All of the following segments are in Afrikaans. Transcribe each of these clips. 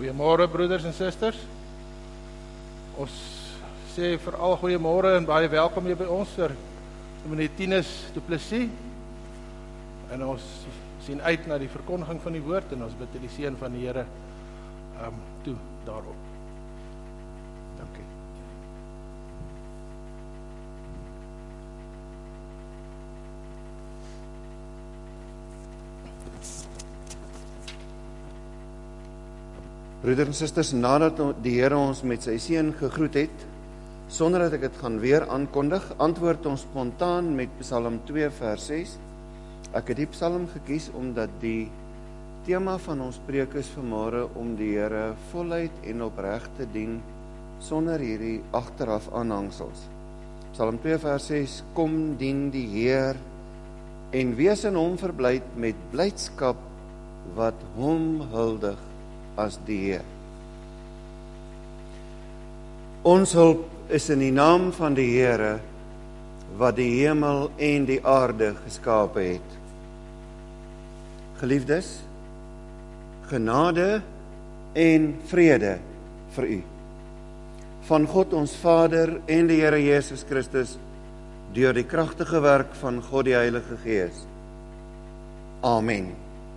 Goeiemôre broeders en susters. Ons sê veral goeiemôre en baie welkom hier by ons vir meneer Tinus Du Plessis. En ons sien uit na die verkondiging van die woord en ons bid die seën van die Here toe daarop. Dankie. Broeders en susters, nadat die Here ons met sy seën gegroet het, sonder dat ek dit gaan weer aankondig, antwoord ons spontaan met Psalm 2 vers 6. Ek het die psalm gekies omdat die tema van ons preek is vanmôre om die Here voluit en opreg te dien sonder hierdie agteraf aanhangsels. Psalm 2 vers 6: Kom dien die Heer en wees in hom verblyd met blydskap wat hom huldig as die Heer. Ons hulp is in die naam van die Here wat die hemel en die aarde geskape het. Geliefdes, genade en vrede vir u. Van God ons Vader en die Here Jesus Christus deur die kragtige werk van God die Heilige Gees. Amen.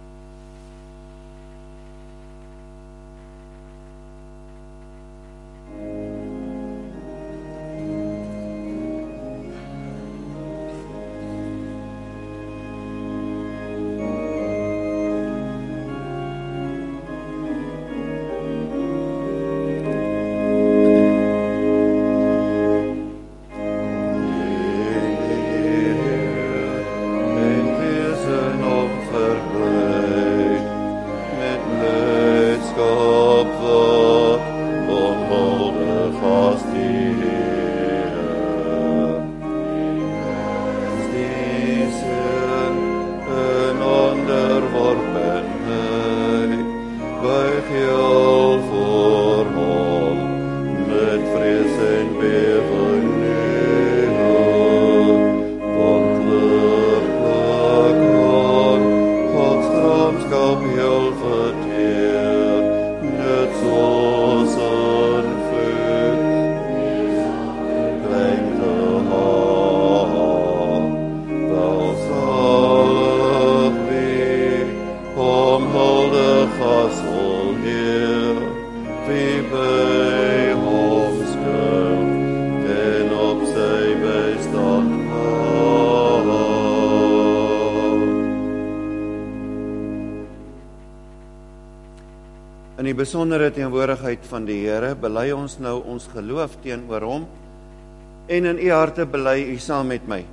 In die besondere teenwoordigheid van die Here bely ons nou ons geloof teenoor hom en in u harte bely u saam met my.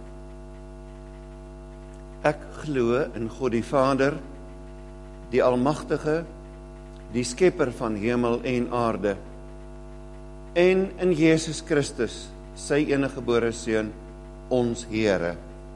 Ek glo in God die Vader, die Almagtige, die Skepper van hemel en aarde, en in Jesus Christus, sy eniggebore Seun, ons Here,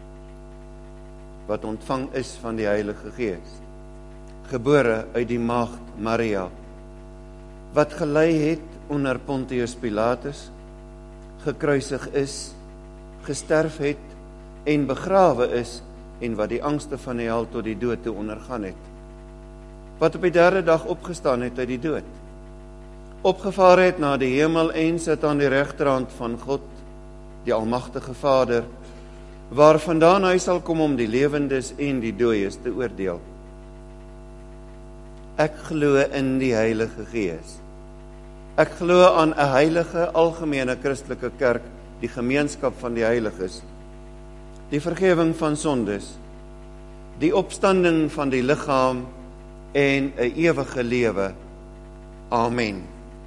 wat ontvang is van die Heilige Gees, gebore uit die maagd Maria, wat gelei het onder Pontius Pilatus, gekruisig is, gesterf het en begrawe is en wat die angste van die hel tot die dood toe ondergaan het, wat op die derde dag opgestaan het uit die dood, opgevaar het na die hemel en sit aan die regterhand van God, die Almagtige Vader, waarvandaan hy sal kom om die lewendes en die dooies te oordeel. Ek glo in die Heilige Gees. Ek glo aan 'n heilige, algemene Christelike kerk, die gemeenskap van die heiliges, die vergifnis van sondes, die opstanding van die liggaam en 'n ewige lewe. Amen.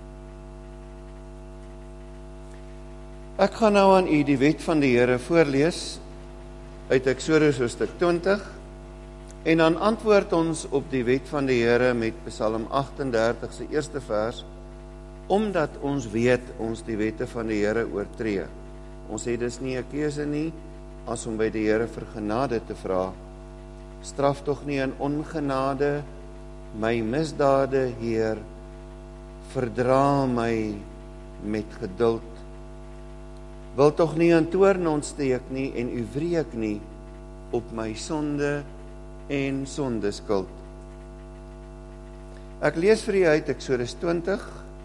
Ek gaan nou aan u die wet van die Here voorlees uit Eksodus hoofstuk 20 en dan antwoord ons op die wet van die Here met Psalm 38 se eerste vers, omdat ons weet ons die wette van die Here oortree. Ons het dus nie 'n keuse nie as om by die Here vir genade te vra. Straf tog nie in ongenade my misdade, Heer, verdra my met geduld. Wil tog nie in toorn ontsteek nie en u wreek nie op my sonde en sondeskuld. Ek lees vir u uit Eksodus 20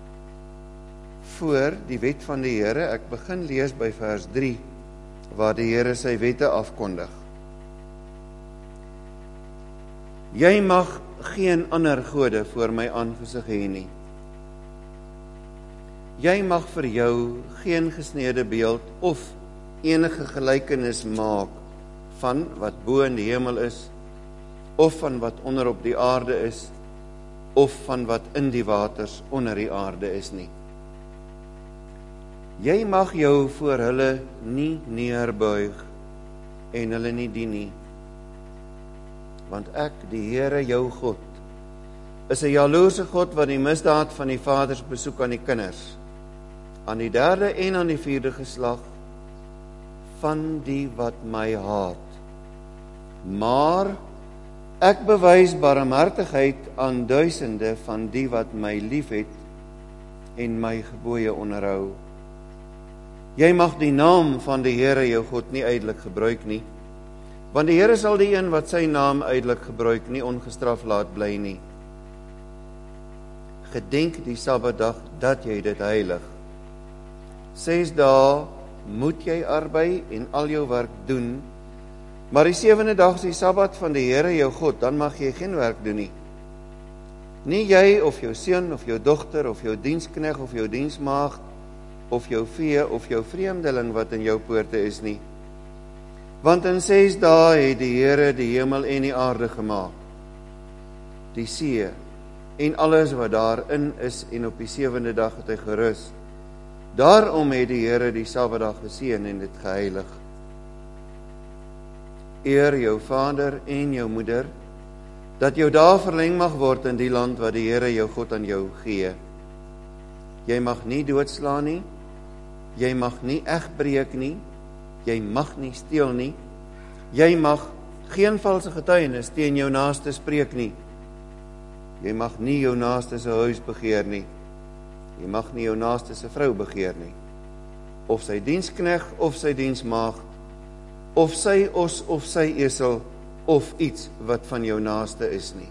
voor die wet van die Here. Ek begin lees by vers 3 waar die Here sy wette afkondig. Jy mag geen ander gode voor my aangesig hê nie. Jy mag vir jou geen gesneede beeld of enige gelykenis maak van wat bo in die hemel is, of van wat onder op die aarde is, of van wat in die waters onder die aarde is nie. Jy mag jou voor hulle nie neerbuig en hulle nie dien nie. Want ek, die Here jou God, is 'n jaloerse God wat die misdaad van die vaders besoek aan die kinders, aan die 3de en aan die 4de geslag van die wat my haat. Maar ek bewys barmhartigheid aan duisende van die wat my liefhet en my gebooie onderhou. Jy mag die naam van die Here jou God nie uitelik gebruik nie, want die Here sal die een wat sy naam uitelik gebruik nie ongestraf laat bly nie. Gedenk die Sabbatdag dat jy dit heilig. 6 dae moet jy arbei en al jou werk doen, maar die 7de dag is die Sabbat van die Here jou God, dan mag jy geen werk doen nie. Nie jy of jou seun of jou dogter of jou dienskneg of jou diensmaagd of jou vee of jou vreemdeling wat in jou poorte is nie. Want in 6 dae het die Here die hemel en die aarde gemaak, die see en alles wat daarin is, en op die 7de dag het hy gerus. Daarom het die Here die Sabbatdag geseën en dit geheilig. Eer jou vader en jou moeder, dat jou dae verleng mag word in die land wat die Here jou God aan jou gee. Jy mag nie doodslaan nie, jy mag nie egbreek nie, jy mag nie steel nie, jy mag geen valse getuienis teen jou naaste spreek nie, jy mag nie jou naaste se huis begeer nie, jy mag nie jou naaste se vrou begeer nie, of sy dienskneg of sy diensmaagd, of sy os of sy esel, of iets wat van jou naaste is nie.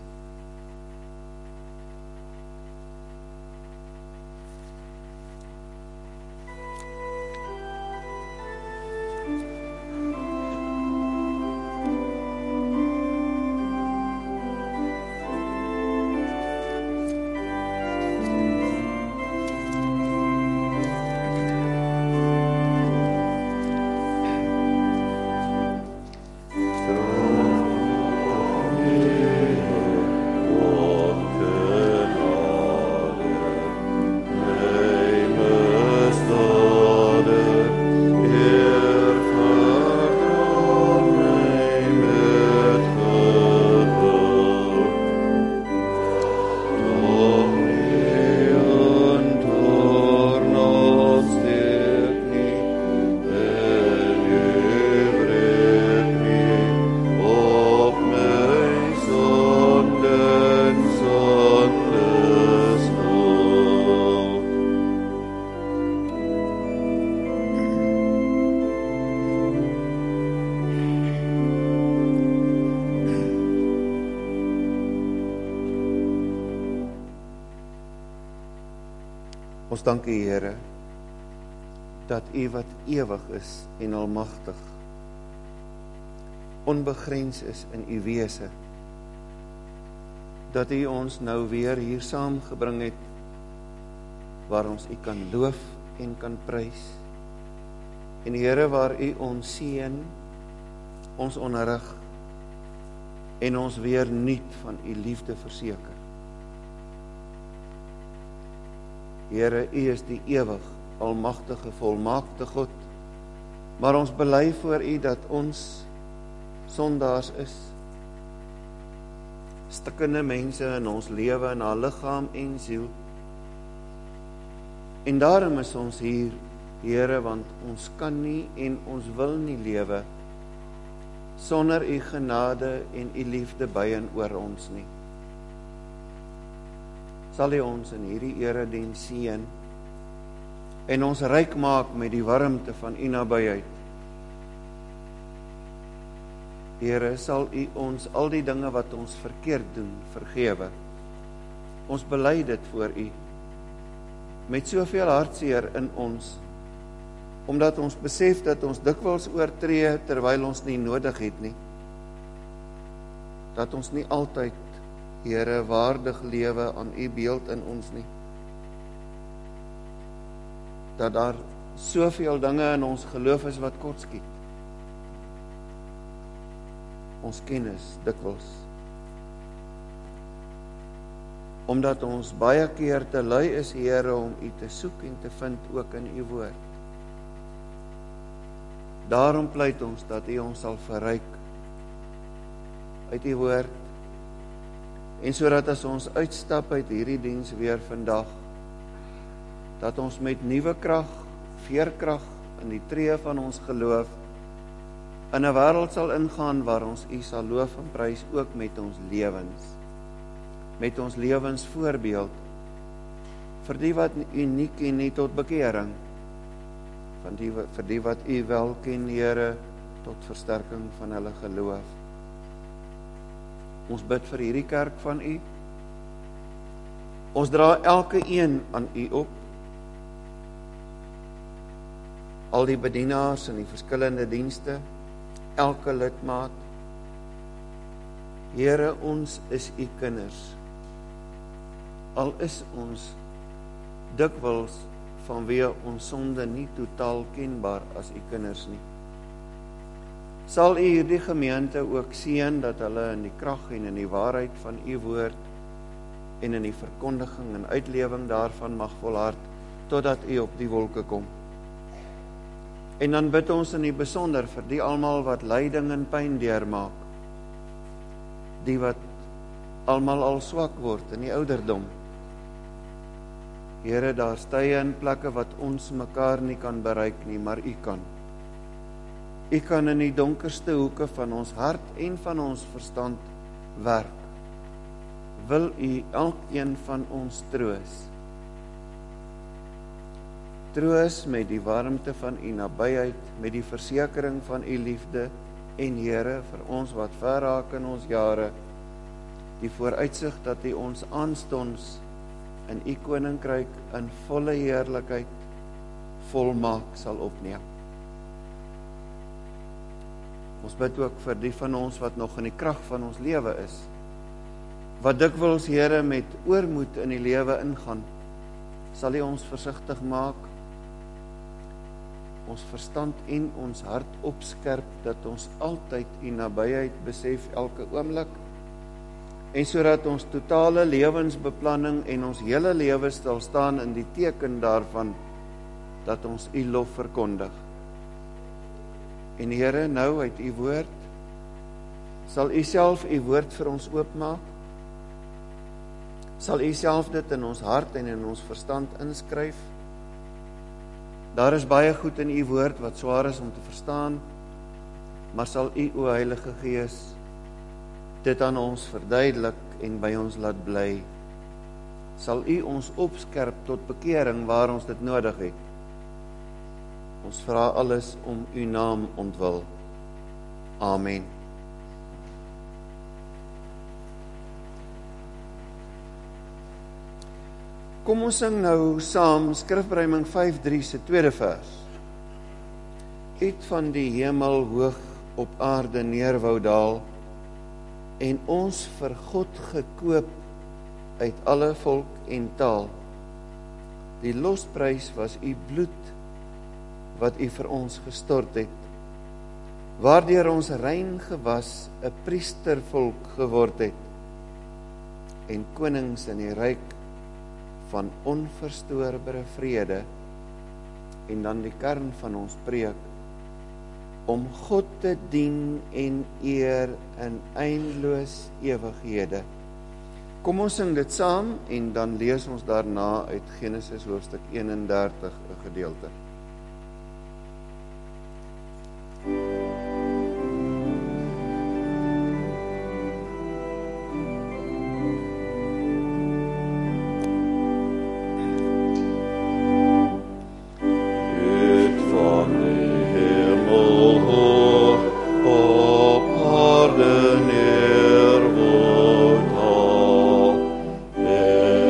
Ons dank U, Here, dat U wat ewig is en almagtig, onbegrens is in U wese, dat U ons nou weer hier saamgebring het, waar ons U kan loof en kan prys, en Here, waar U ons seën, ons onderrig, en ons weer nuut van U liefde verseker. Here, U is die ewig, almagtige, volmaakte God, maar ons bely voor U dat ons sondaars is, stikkende mense in ons lewe, in haar liggaam en siel, en daarom is ons hier, Here, want ons kan nie en ons wil nie lewe sonder U genade en U liefde by en oor ons nie. Sal U ons in hierdie erediens seën en ons ryk maak met die warmte van U nabyheid. Here, sal U ons al die dinge wat ons verkeerd doen vergewe Ons bely dit voor U, met soveel hartseer in ons, omdat ons besef dat ons dikwels oortree terwyl ons nie nodig het nie. Dat ons nie altyd, Here, waardig lewe aan U beeld in ons nie. Dat daar soveel dinge in ons geloof is wat kortskiet. Ons kennis dikwels. Omdat ons baie keer te lui is, Here, om U te soek en te vind ook in U woord. Daarom pleit ons dat U ons sal verryk uit U woord, en sodat as ons uitstap uit hierdie diens weer vandag, dat ons met nuwe krag, veerkrag in die tree van ons geloof in 'n wêreld sal ingaan waar ons U sal loof en prys ook met ons lewens. Met ons lewensvoorbeeld vir die wat U nie ken nie tot bekering, vir die wat U wel ken, Here, tot versterking van hulle geloof. Ons bid vir hierdie kerk van U. Ons dra elke een aan U op. Al die bedienaars in die verskillende dienste, elke lidmaat. Here, ons is U kinders. Al is ons dikwels vanweë ons sonde nie totaal kenbaar as U kinders nie. Sal U hierdie gemeente ook seën dat hulle in die krag en in die waarheid van U woord en in die verkondiging en uitlewing daarvan mag volhard totdat U op die wolke kom. En dan bid ons in die besonder vir die almal wat lyding en pyn deurmaak, die wat almal al swak word in die ouderdom. Here, daar stye in plekke wat ons mekaar nie kan bereik nie, maar U kan. U kan in die donkerste hoeke van ons hart en van ons verstand werk. Wil U elkeen van ons troos. Troos met die warmte van U nabyheid, met die versekering van U liefde en Here, vir ons wat ver raak in ons jare, die vooruitsig dat U ons aanstonds in U koninkryk in volle heerlikheid volmaak sal opneem. Ons bid ook vir die van ons wat nog in die krag van ons lewe is, wat dikwels, Here, met oormoed in die lewe ingaan, sal U ons versigtig maak, ons verstand en ons hart opskerp, dat ons altyd U nabyheid besef elke oomblik, en sodat ons totale lewensbeplanning en ons hele lewe sal staan in die teken daarvan, dat ons U lof verkondig. En Here, nou uit U woord, sal U self U woord vir ons oopmaak, sal U self dit in ons hart en in ons verstand inskryf. Daar is baie goed in U woord wat swaar is om te verstaan, maar sal U, o Heilige Gees, dit aan ons verduidelik en by ons laat bly. Sal U ons opskerp tot bekering waar ons dit nodig het. Ons vra alles om U naam ontwil. Amen. Kom ons sing nou saam Skrifberuiming 5:3 se tweede vers. Het van die hemel hoog op aarde neer wou daal, en ons vir God gekoop uit alle volk en taal. Die losprys was U bloed, wat U vir ons gestort het, waardeur ons rein gewas, 'n priestervolk geword het, en konings in die ryk van onverstoorbare vrede, en dan die kern van ons preek, om God te dien en eer in eindeloos ewighede. Kom ons sing dit saam, en dan lees ons daarna uit Genesis hoofstuk 31 'n gedeelte. Aarde neer word haal,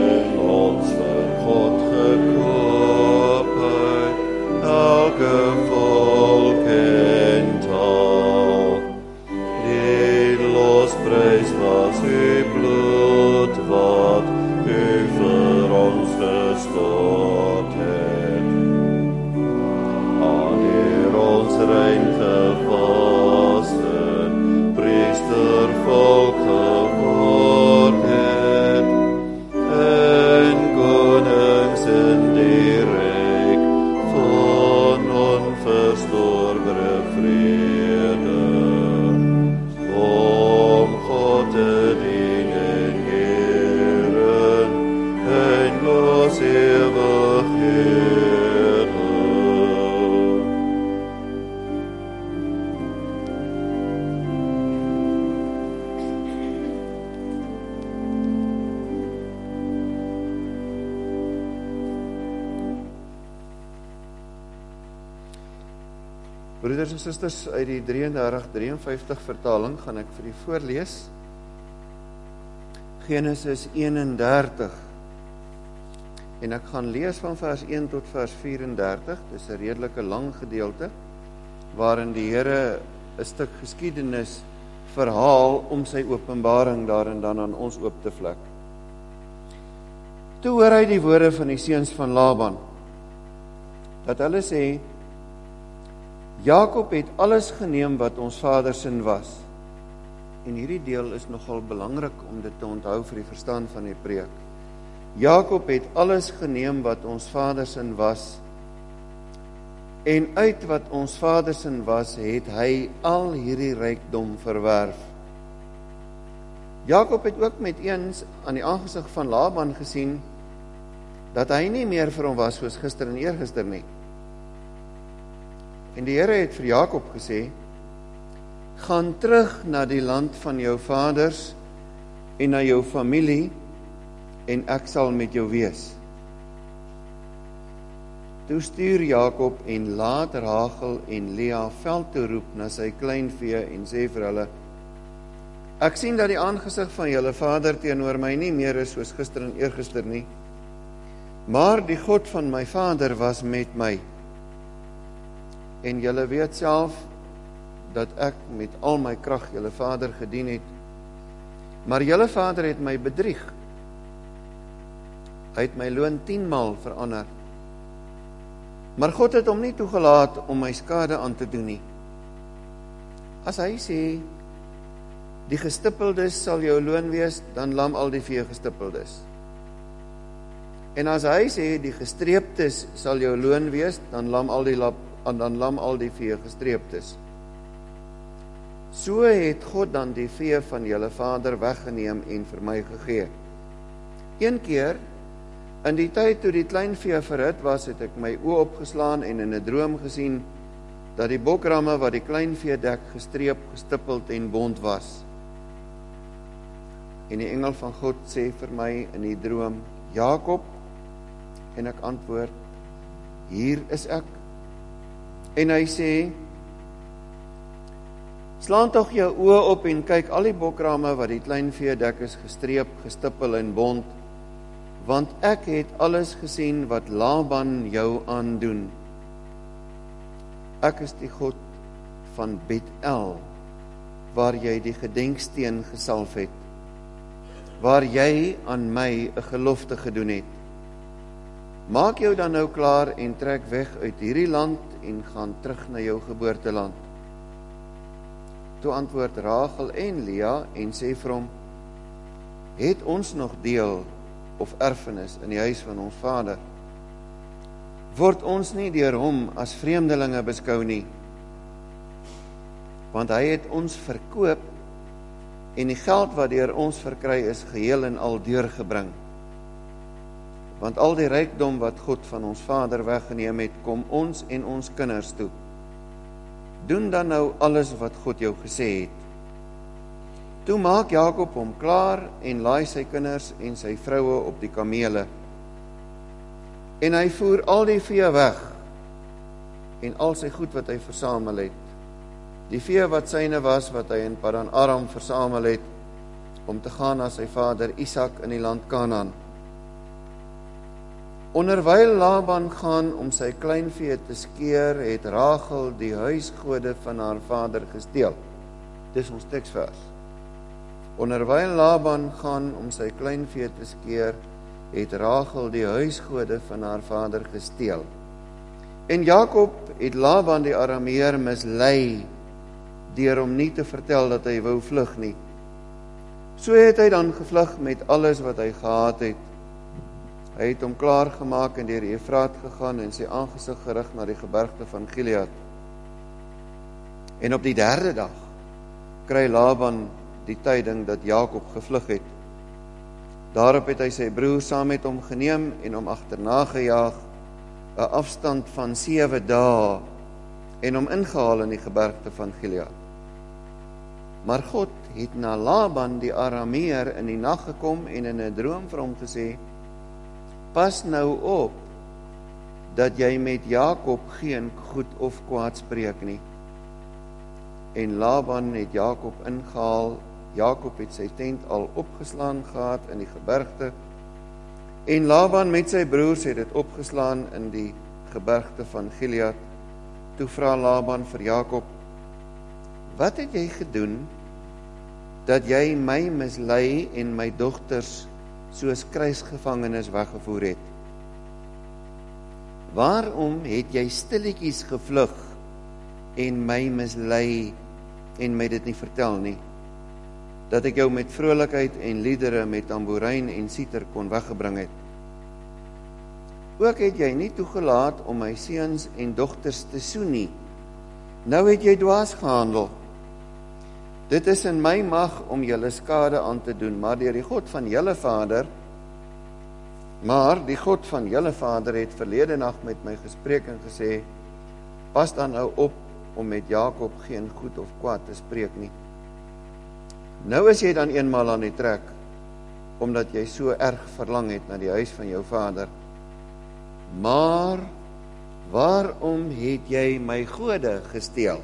Broeders en susters, uit die 33-53 vertaling gaan ek vir u voorlees. Genesis 31. En ek gaan lees van vers 1 tot vers 34. Dis 'n redelike lang gedeelte waarin die Here 'n stuk geskiedenis verhaal om sy openbaring daarin dan aan ons oop te vlek. Toe hoor hy die woorde van die seuns van Laban, dat hulle sê, Jakob het alles geneem wat ons vader sin was. En hierdie deel is nogal belangrik om dit te onthou vir die verstaan van die preek. Jakob het alles geneem wat ons vader sin was, en uit wat ons vader sin was, het hy al hierdie rykdom verwerf. Jakob het ook met eens aan die aangesig van Laban gesien, dat hy nie meer vir hom was soos gister en eergister nie. En die Here het vir Jakob gesê, gaan terug na die land van jou vaders en na jou familie, en ek sal met jou wees. Toe stuur Jakob en laat Rachel en Lea veld toe roep na sy kleinvee en sê vir hulle, ek sien dat die aangesig van julle vader teenoor my nie meer is soos gister en eergister nie, maar die God van my vader was met my. En julle weet self dat ek met al my krag julle vader gedien het, maar julle vader het my bedrieg. Hy het my loon 10 maal verander. Maar God het hom nie toegelaat om my skade aan te doen nie. As hy sê, die gestippeldes sal jou loon wees, dan lam al die vee gestippeldes. En as hy sê, die gestreeptes sal jou loon wees, dan lam al die vee gestreeptes. So het God dan die vee van julle vader weggeneem en vir my gegee. Een keer, in die tyd toe die kleinvee verhit was, het ek my oë opgeslaan en in 'n droom gesien, dat die bokramme wat die kleinvee dek gestreep, gestippeld en bont was. En die engel van God sê vir my in die droom, Jakob, en ek antwoord, hier is ek. En hy sê, slaan tog jou oë op en kyk al die bokramme wat die kleinvee dek is gestreep, gestippel en bont, want ek het alles gesien wat Laban jou aandoen. Ek is die God van Bet-El, waar jy die gedenksteen gesalf het, waar jy aan my 'n gelofte gedoen het. Maak jou dan nou klaar en trek weg uit hierdie land en gaan terug na jou geboorteland. Toe antwoord Rachel en Lea en sê vir hom, het ons nog deel of erfenis in die huis van ons vader? Word ons nie deur hom as vreemdelinge beskou nie? Want hy het ons verkoop en die geld wat deur ons verkry is geheel en al deurgebring. Want al die rykdom wat God van ons vader weggeneem het, kom ons en ons kinders toe. Doen dan nou alles wat God jou gesê het. Toe maak Jakob hom klaar en laai sy kinders en sy vroue op die kamele. En hy voer al die vee weg en al sy goed wat hy versamel het. Die vee wat syne was, wat hy in Padan Aram versamel het, om te gaan na sy vader Isak in die land Kanaan. Onderwyl Laban gaan om sy kleinvee te skeer, het Rachel die huisgode van haar vader gesteel. Dis ons teksvers. Onderwyl Laban gaan om sy kleinvee te skeer, het Rachel die huisgode van haar vader gesteel. En Jakob het Laban die Arameer mislei, deur hom nie te vertel dat hy wou vlug nie. So het hy dan gevlug met alles wat hy gehad het. Hy het hom klaar gemaak en deur die Efraat gegaan en sy aangesig gerig na die gebergte van Gilead. En op die 3de dag kry Laban die tyding dat Jakob gevlug het. Daarop het hy sy broer saam met hom geneem en hom agterna gejaag, 'n afstand van 7 dae, en hom ingehaal in die gebergte van Gilead. Maar God het na Laban die Arameer in die nag gekom en in 'n droom vir hom gesê, pas nou op, dat jy met Jakob geen goed of kwaad spreek nie. en Laban het Jakob ingehaal. Jakob het sy tent al opgeslaan gehad in die gebergte, en Laban met sy broers het dit opgeslaan in die gebergte van Gilead. Toe vra Laban vir Jakob: wat het jy gedoen, dat jy my mislei en my dogters soos kruisgevangenes weggevoer het? Waarom het jy stilletjies gevlug en my mislei en my dit nie vertel nie, dat ek jou met vrolikheid en liedere, met tamboerijn en siter kon weggebring het? Ook het jy nie toegelaat om my seuns en dogters te soen nie. Nou het jy dwaas gehandel. Dit is in my mag om julle skade aan te doen, maar die God van julle vader het verlede nag met my gespreek en gesê: pas dan nou op om met Jakob geen goed of kwaad te spreek nie. Nou is jy dan eenmaal aan die trek, omdat jy so erg verlang het na die huis van jou vader. Maar waarom het jy my gode gesteel?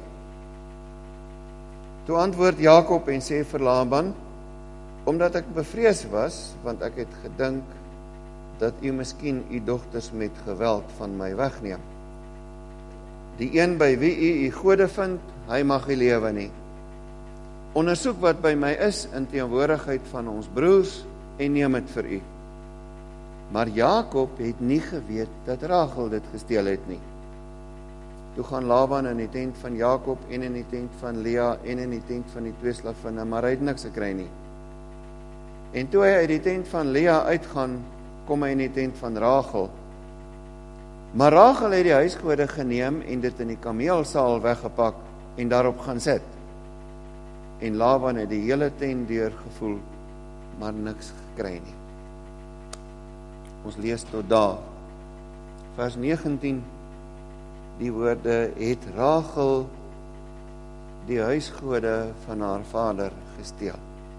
Toe antwoord Jakob en sê vir Laban: omdat ek bevrees was, want ek het gedink dat u miskien u dogters met geweld van my wegneem. Die een by wie u gode vind, hy mag nie lewe nie. Ondersoek wat by my is in teenwoordigheid van ons broers en neem dit vir u. Maar Jakob het nie geweet dat Rachel dit gesteel het nie. Toe gaan Laban in die tent van Jakob en in die tent van Lea en in die tent van die twee slavinne, maar hy het niks gekry nie. En toe hy uit die tent van Lea uitgaan, kom hy in die tent van Rachel. Maar Rachel het die huisgode geneem en dit in die kameelsaal weggepak en daarop gaan sit. En Laban het die hele tent deurgevoel, maar niks gekry nie. Ons lees tot daar. Vers 19, die woorde: het Rachel die huisgode van haar vader gesteel.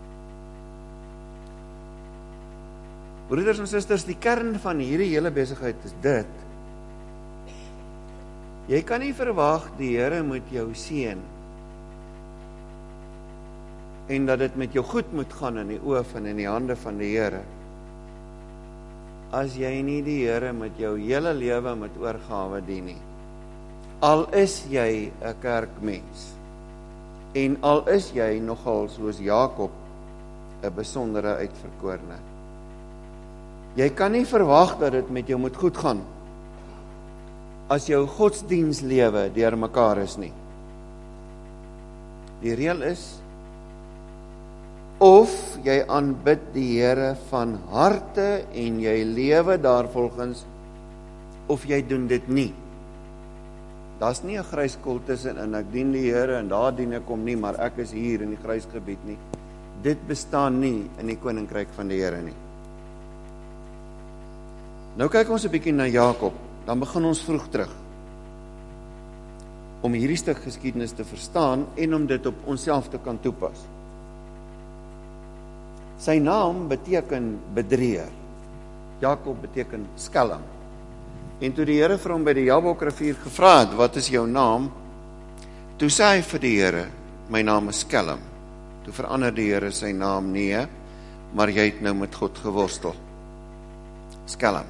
Broeders en susters, die kern van hierdie hele besigheid is dit: jy kan nie verwag die Here moet jou seën en dat dit met jou goed moet gaan in die oë van en in die hande van die Here, as jy nie die Here met jou hele lewe met oorgawe dien nie. Al is jy 'n kerkmens en al is jy nogal soos Jakob 'n besondere uitverkorene. Jy kan nie verwag dat dit met jou moet goed gaan as jou godsdienstlewe deur mekaar is nie. Die reël is: of jy aanbid die Here van harte en jy lewe daarvolgens, of jy doen dit nie. Daar's nie 'n gryskol tussen en ek dien die Here en daar dien ek hom nie, maar ek is hier in die grysgebied nie. Dit bestaan nie in die koninkryk van die Here nie. Nou kyk ons 'n bietjie na Jakob, dan begin ons vroeg terug, om hierdie stuk geskiedenis te verstaan en om dit op onsself te kan toepas. Sy naam beteken bedrieër. Jakob beteken skelm. En toe die Here vir hom by die Jabokrivier gevra het: wat is jou naam? Toe sê hy vir die Here: my naam is Skelm. Toe verander die Here sy naam: nee, maar jy het nou met God geworstel. Skelm.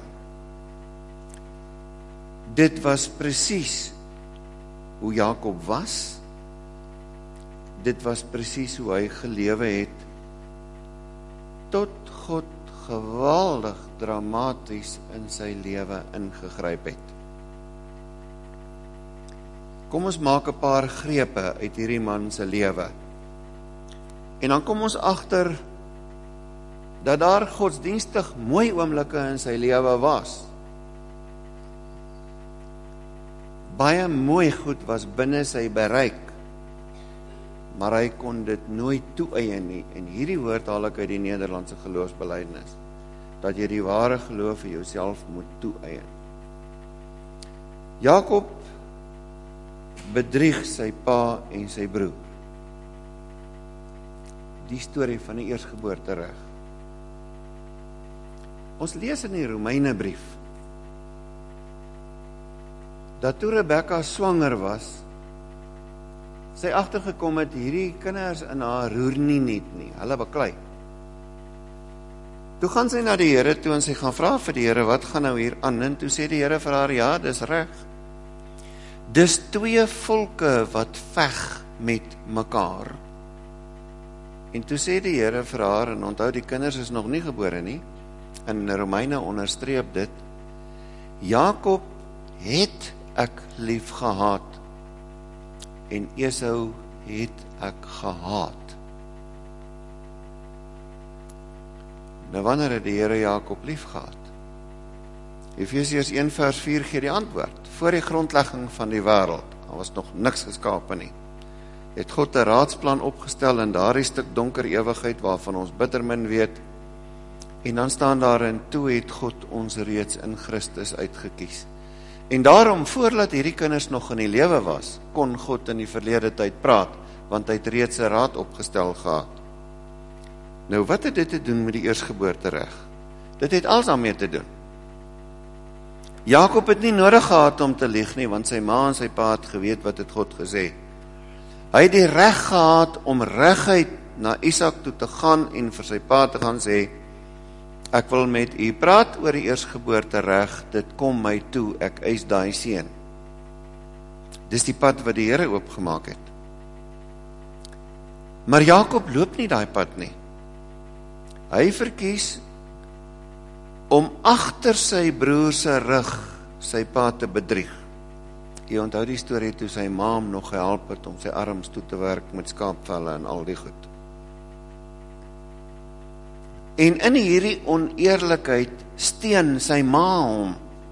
Dit was presies hoe Jakob was. Dit was presies hoe hy gelewe het, tot God geweldig dramaties in sy lewe ingegryp het. Kom ons maak 'n paar grepe uit hierdie man se lewe. En dan kom ons agter dat daar godsdienstig mooi oomblikke in sy lewe was. Baie mooi goed was binne sy bereik, maar hy kon dit nooit toeëien nie. En hierdie woord haal ek uit die Nederlandse geloofsbelijdenis, dat jy die ware geloof vir jouself moet toeëien. Jakob bedrieg sy pa en sy broer. Die storie van die eersgeboorte reg. Ons lees in die Romeinebrief dat toe Rebekka swanger was, sy agtergekom het, hierdie kinders in haar roer nie net nie, hulle baklei. Toe gaan sy na die Here toe en sy gaan vra vir die Here, wat gaan nou hier aan? En toe sê die Here vir haar, ja, dis reg. Dis twee volke wat veg met mekaar. En toe sê die Here vir haar, en onthou die kinders is nog nie gebore nie, in Romeine onderstreep dit, Jakob het ek lief gehad, en Esau het ek gehaat. Nou wanneer het die Here Jakob lief gehad? Efesiërs 1 vers 4 gee die antwoord. Voor die grondlegging van die wêreld, daar was nog niks geskape nie, het God 'n raadsplan opgestel in daardie stuk donker ewigheid waarvan ons bitter min weet. En dan staan daarin, toe het God ons reeds in Christus uitgekies. En daarom, voordat hierdie kinders nog in die lewe was, kon God in die verlede tyd praat, want hy het reeds 'n raad opgestel gehad. Nou, wat het dit te doen met die eersgeboortereg? Dit het alles daarmee te doen. Jakob het nie nodig gehad om te lieg nie, want sy ma en sy pa het geweet wat het God gesê. Hy het die reg gehad om reguit na Isak toe te gaan en vir sy pa te gaan sê, ek wil met u praat oor die eersgeboortereg, dit kom my toe, ek eis daai seun. Dis die pad wat die Here oopgemaak het. Maar Jakob loop nie daai pad nie. Hy verkies om agter sy broer se rug sy pa te bedrieg. Jy onthou die storie toe sy ma hom nog gehelp het om sy arms toe te werk met skaapvelle en al die goed. En in hierdie oneerlikheid steen sy ma hom.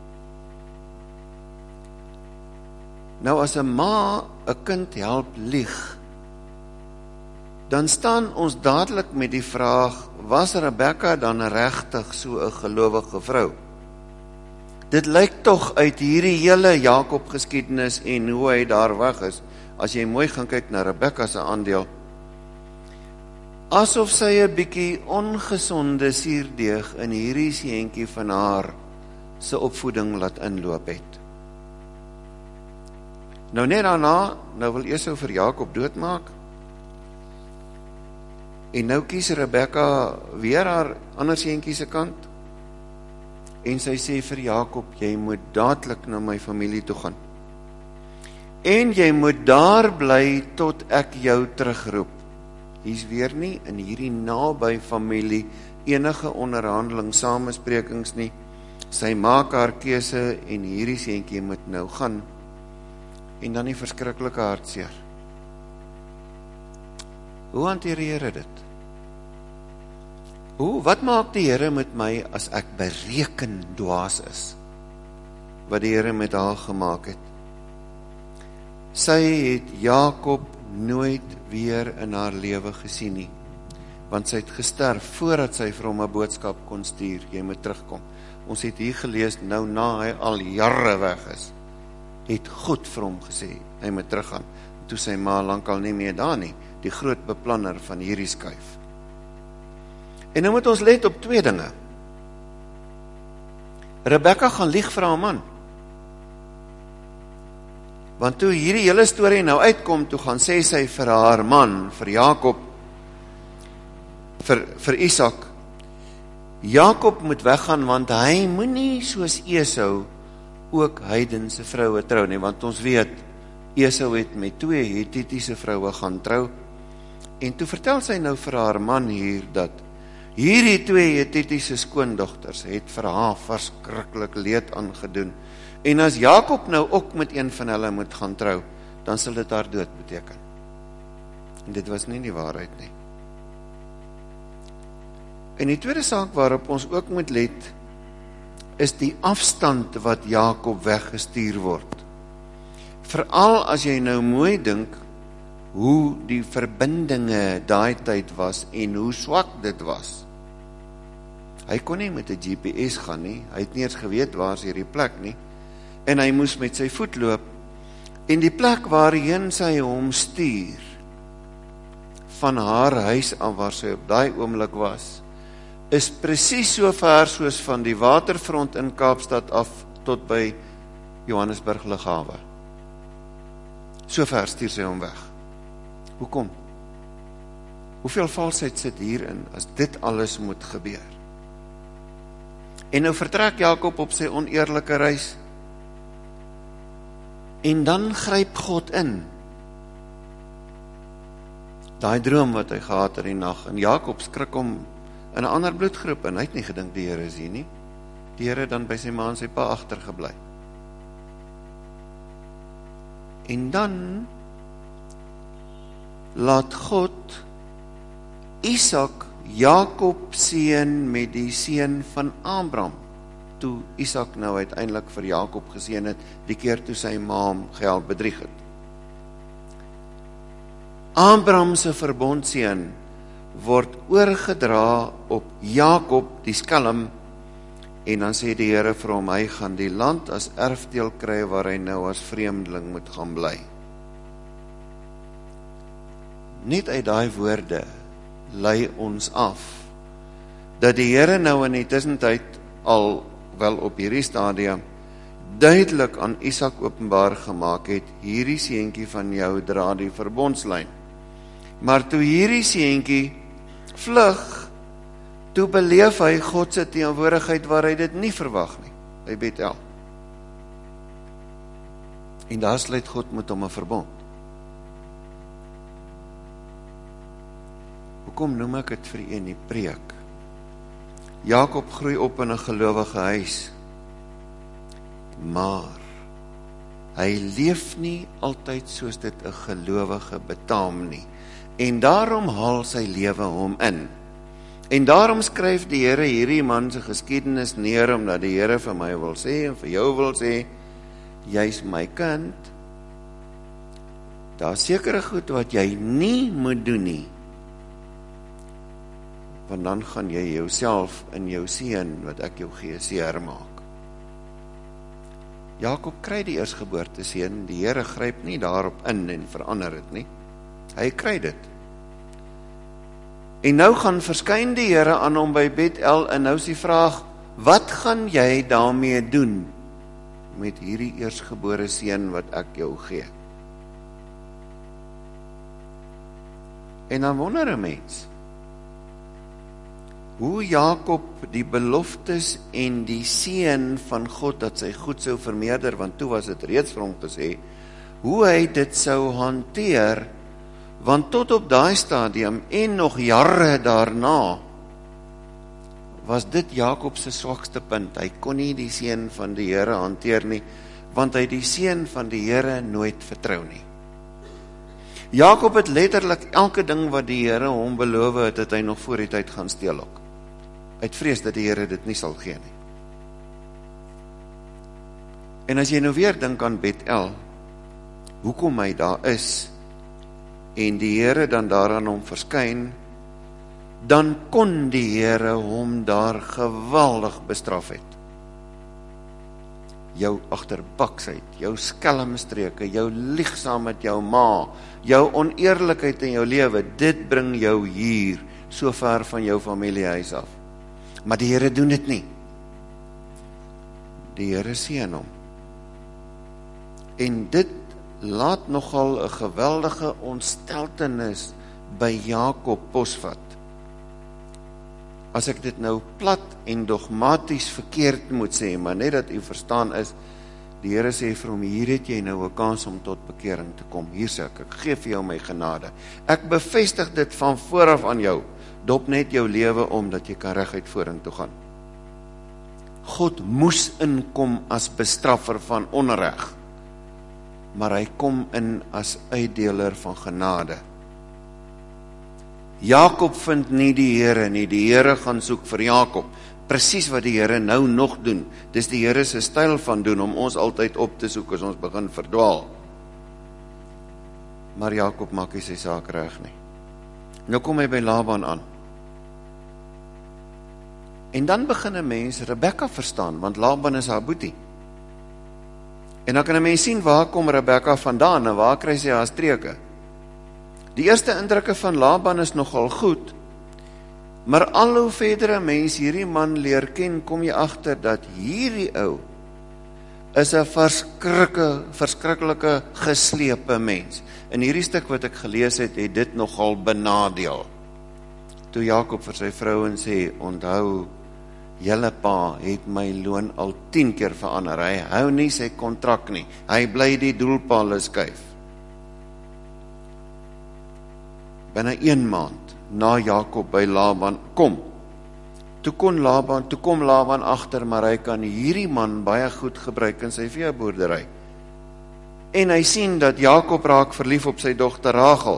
Nou as 'n ma 'n kind help lieg, dan staan ons dadelik met die vraag, was Rebekka dan regtig so 'n gelowige vrou? Dit lyk tog uit hierdie hele Jakob geskiedenis en hoe hy daar weg is, as jy mooi gaan kyk na Rebekka se aandeel, asof sy 'n bietjie ongesonde suurdeeg in hierdie seentjie van haar se opvoeding laat inloop het. Nou net daarna, nou wil Esau vir Jakob doodmaak, en nou kies Rebekka weer haar ander seentjie se kant, en sy sê vir Jakob, jy moet dadelik na my familie toe gaan, en jy moet daar bly tot ek jou terugroep. Hier's weer nie in hierdie naby familie enige onderhandeling, samesprekings nie. Sy maak haar keuse en hierdie seentjie moet nou gaan, en dan die verskriklike hartseer. Hoe hanteer die Here dit? Wat maak die Here met my as ek bereken dwaas is? Wat die Here met haar gemaak het. Sy het Jakob nooit weer in haar lewe gesien nie, want sy het gesterf voordat sy vir hom 'n boodskap kon stuur, jy moet terugkom. Ons het hier gelees, nou na hy al jare weg is, het God vir hom gesê, hy moet teruggaan. Toe sy ma lankal nie meer daar nie, die groot beplanner van hierdie skuif. En nou moet ons let op twee dinge. Rebekka gaan lieg vir haar man. Want toe hierdie hele storie nou uitkom, toe gaan sê sy vir haar man, vir Jakob, vir Isak, Jakob moet weggaan, want hy moenie soos Esau ook heidense vroue trou nie, want ons weet, Esau het met 2 Hittitiese vroue gaan trou, en toe vertel sy nou vir haar man hier, dat hierdie 2 Hittitiese skoondogters het vir haar verskriklik leed aangedoen, en as Jakob nou ook met een van hulle moet gaan trou, dan sal dit haar dood beteken. En dit was nie die waarheid nie. En die tweede saak waarop ons ook moet let, is die afstand wat Jakob weggestuur word. Veral as jy nou mooi dink, hoe die verbindinge daai tyd was, en hoe swak dit was. Hy kon nie met 'n GPS gaan nie, hy het nie eens geweet waar is hierdie plek nie, en hy moes met sy voet loop, en die plek waarheen sy hom stuur, van haar huis af waar sy op daai oomblik was, is presies so ver soos van die waterfront in Kaapstad af tot by Johannesburg Lughawe. So ver stuur sy hom weg. Hoekom? Hoeveel valsheid sit hierin, as dit alles moet gebeur? En nou vertrek Jakob op sy oneerlike reis, en dan gryp God in. Daai droom wat hy gehad in die nag, en Jakob skrik hom in 'n ander bloedgroep, en hy het nie gedink die Here is hier nie. Die Here dan by sy ma en sy pa agtergebly. En dan laat God Isak Jakob seën met die seën van Abraham, toe Isak nou uiteindelik vir Jakob geseën het, die keer toe sy ma hom geld bedrieg het. Abraham se verbondseën word oorgedra op Jakob, die skelm, en dan sê die Here vir hom, hy gaan die land as erfdeel kry waar hy nou as vreemdeling moet gaan bly. Net uit daai woorde lei ons af, dat die Here nou in die tussentyd al wel op hierdie stadium duidelik aan Isak openbaar gemaak het, hierdie seentjie van jou dra die verbondslyn. Maar toe hierdie seentjie vlug, toe beleef hy God se teenwoordigheid waar hy dit nie verwag nie, by Bethel. En daar sluit God met hom 'n verbond. Hoekom noem ek dit vir u in die preek? Jakob groei op in 'n gelowige huis, maar hy leef nie altyd soos dit 'n gelowige betaam nie. En daarom haal sy lewe hom in. En daarom skryf die Here hierdie man se geskiedenis neer, omdat die Here vir my wil sê, en vir jou wil sê, jy's my kind, daar is sekere goed wat jy nie moet doen nie, want dan gaan jy jouself in jou seën, wat ek jou gee, seer maak. Jakob kry die eersgeboorte seën, die Here gryp nie daarop in en verander dit nie. Hy kry dit. En nou gaan verskyn die Here aan hom by Bethel, en nou is die vraag, wat gaan jy daarmee doen met hierdie eersgebore seun wat ek jou gee? En dan wonder 'n mens, hoe Jakob die beloftes en die seën van God dat sy goed sou vermeerder, want toe was dit reeds vir hom gesê, hoe hy dit sou hanteer, want tot op daai stadium en nog jare daarna was dit Jakob se swakste punt. Hy kon nie die seën van die Here hanteer nie, want hy die seën van die Here nooit vertrou nie. Jakob het letterlik elke ding wat die Here hom beloof het, het hy nog voor die tyd gaan steel ook. Uit vrees dat die Here dit nie sal gee nie. En as jy nou weer dink aan Bethel, hoekom hy daar is, en die Here dan daaraan hom verskyn, dan kon die Here hom daar geweldig bestraf het. Jou agterbaksheid, jou skelmstreke, jou liegsaam met jou ma, jou oneerlikheid in jou lewe, dit bring jou hier, so ver van jou familiehuis af. Maar die Here doen dit nie. Die Here seën hom. En dit laat nogal 'n geweldige ontsteltenis by Jakob posvat. As ek dit nou plat en dogmaties verkeerd moet sê, maar net dat u verstaan is, die Here sê vir hom, hier het jy nou 'n kans om tot bekering te kom. Hier sê ek gee vir jou my genade. Ek bevestig dit van vooraf aan jou. Dop net jou lewe om, dat jy kan reguit vorentoe gaan. God moes inkom as bestraffer van onreg, maar hy kom in as uitdeler van genade. Jakob vind nie die Here nie, die Here gaan soek vir Jakob. Presies wat die Here nou nog doen. Dis die Here se styl van doen, om ons altyd op te soek as ons begin verdwaal. Maar Jakob maak nie sy saak reg nie. Nou kom hy by Laban aan. En dan begin 'n mens Rebekka verstaan, want Laban is haar boetie. En dan kan 'n mens sien, waar kom Rebekka vandaan en waar kry sy haar streke? Die eerste indrukke van Laban is nogal goed, maar al hoe verder 'n mens hierdie man leer ken, kom jy agter dat hierdie ou is 'n verskriklike geslepe mens. In hierdie stuk wat ek gelees het, het dit nogal benadeel. Toe Jakob vir sy vrou en sê, onthou, julle pa het my loon al 10 keer verander. Hy hou nie sy kontrak nie. Hy bly die doelpale skuif. Binne 1 maand na Jakob by Laban kom. Toe kom Laban agter, maar hy kan hierdie man baie goed gebruik in sy veeboerdery. En hy sien dat Jakob raak verlief op sy dogter Rachel.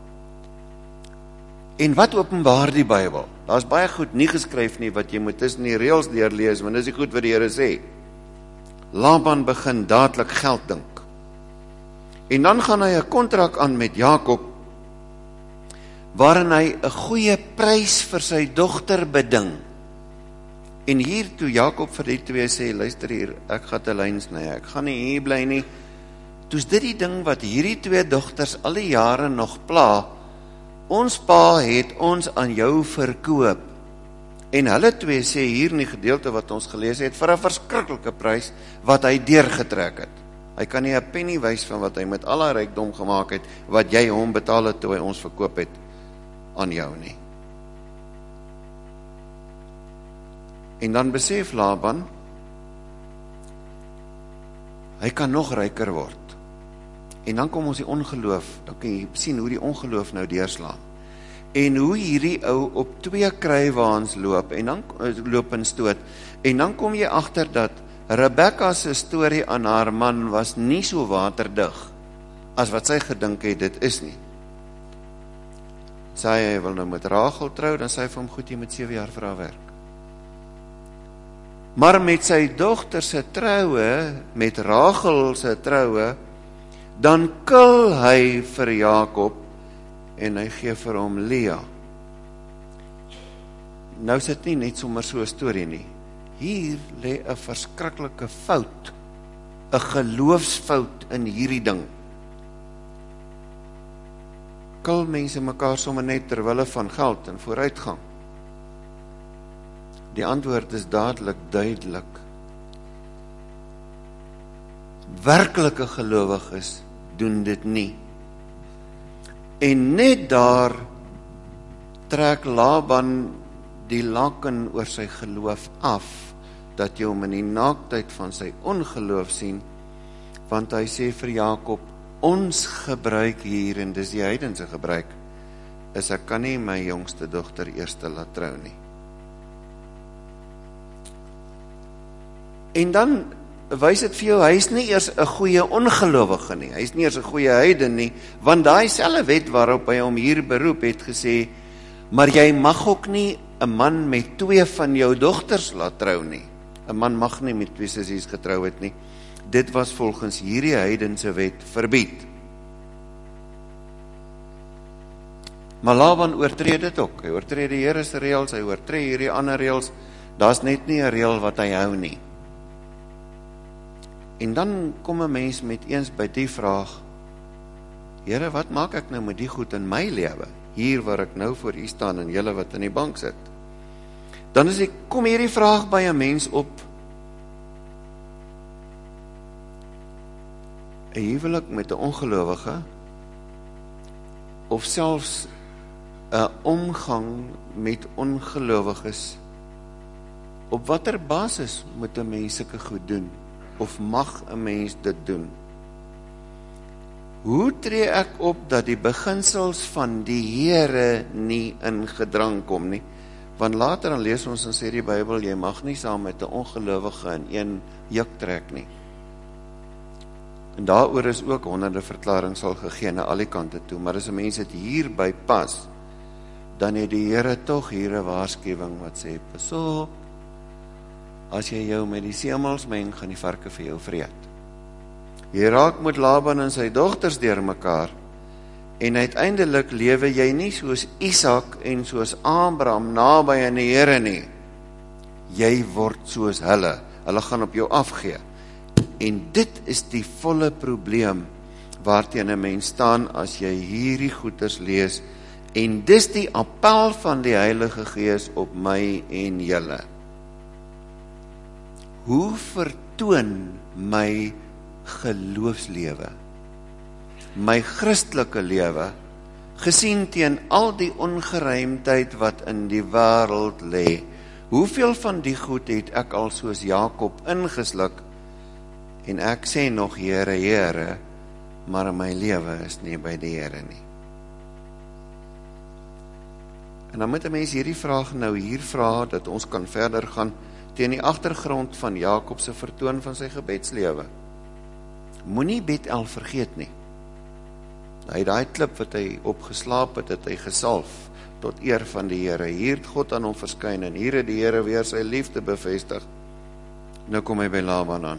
En wat openbaar die Bybel? Daar is baie goed nie geskryf nie, wat jy moet tussen die reëls deurlees, want dis die goed wat die Here sê. Laban begin dadelik geld dink. En dan gaan hy 'n kontrak aan met Jakob, waarin hy 'n goeie prys vir sy dogter beding. En hier toe Jakob vir die twee sê, luister hier, ek gaan 'n lyn sny, ek gaan nie hier bly nie. Toes dit die ding wat hierdie twee dogters al die jare nog pla, ons pa het ons aan jou verkoop. En hulle twee sê hier in die gedeelte wat ons gelees het, vir 'n verskriklike prys wat hy deurgetrek het. Hy kan nie 'n penny wys van wat hy met al haar rykdom gemaak het, wat jy hom betaal het toe hy ons verkoop het aan jou nie. En dan besef Laban, hy kan nog ryker word. En dan kom ons die ongeloof, dan kan jy sien hoe die ongeloof nou deurslaan. En hoe hierdie ou op 2 kruiwaans loop en stoot. En dan kom jy agter dat Rebekka se storie aan haar man was nie so waterdig as wat sy gedink het dit is nie. Sy wil nou met Rachel trou, dan sê hy vir hom, goed, jy moet 7 jaar vir haar werk. Maar met sy dogter se troue, met Rachel se troue, dan kil hy vir Jakob en hy gee vir hom Lea. Nou is dit nie net sommer so 'n storie nie. Hier lê 'n verskriklike fout, 'n geloofsfout in hierdie ding. Kil mense mekaar sommer net ter wille van geld en vooruitgang? Die antwoord is dadelik duidelik. Werklike gelowiges doen dit nie. En net daar trek Laban die laken oor sy geloof af, dat jy hom in die naaktheid van sy ongeloof sien, want hy sê vir Jakob, ons gebruik hier, en dis die heidense gebruik, is ek kan nie my jongste dogter eers laat trou nie. En dan wys dit vir jou, hy is nie eers 'n goeie ongelowige nie, hy is nie eers 'n goeie heiden nie, want daai selfe wet waarop hy hom hier beroep het gesê, maar jy mag ook nie 'n man met 2 van jou dogters laat trou nie. 'n Man mag nie met 2 sissies getrou het nie. Dit was volgens hierdie heidense wet verbied. Maar Laban oortree dit ook. Hy oortree die Here se reëls, hy oortree hierdie ander reëls. Daar's net nie 'n reël wat hy hou nie. En dan kom 'n mens met eens by die vraag, Here, wat maak ek nou met die goed in my lewe? Hier waar ek nou voor u staan en julle wat in die bank sit. Dan kom hierdie vraag by 'n mens op. 'n Huwelik met 'n ongelowige, of selfs 'n omgang met ongelowiges, op watter basis moet 'n mens sulke goed doen? Of mag 'n mens dit doen? Hoe tree ek op dat die beginsels van die Here nie in gedrang kom nie? Want later dan lees ons en sê die Bybel, jy mag nie saam met 'n ongelowige in een juk trek nie. En daaroor is ook honderde verklaringe sal gegee na al die kante toe, maar as 'n mens dit hierby pas, dan het die Here tog hier 'n waarskuwing wat sê, pas op, as jy jou met die semels meng, gaan die varke vir jou vreet. Jy raak met Laban en sy dogters deur mekaar, en uiteindelik lewe jy nie soos Isak en soos Abraham naby aan die Here nie. Jy word soos hulle gaan op jou afgee. En dit is die volle probleem waarteen 'n mens staan as jy hierdie goeters lees, en dis die appel van die Heilige Gees op my en julle. hoe vertoon my geloofslewe, my Christelike lewe, gesien teen al die ongeruimdheid wat in die wêreld lê? Hoeveel van die goed het ek al soos Jakob ingesluk, en ek sê nog, Here, Here, maar my lewe is nie by die Here nie. En dan moet 'n mens hierdie vraag nou hier vra, dat ons kan verder gaan teen die agtergrond van Jakob se vertoon van sy gebedslewe. Moenie Bethel vergeet nie. Hy het daai klip wat hy opgeslaap het, hy gesalf tot eer van die Here. Hier het God aan hom verskyn en hier het die Here weer sy liefde bevestig. Nou kom hy by Laban aan.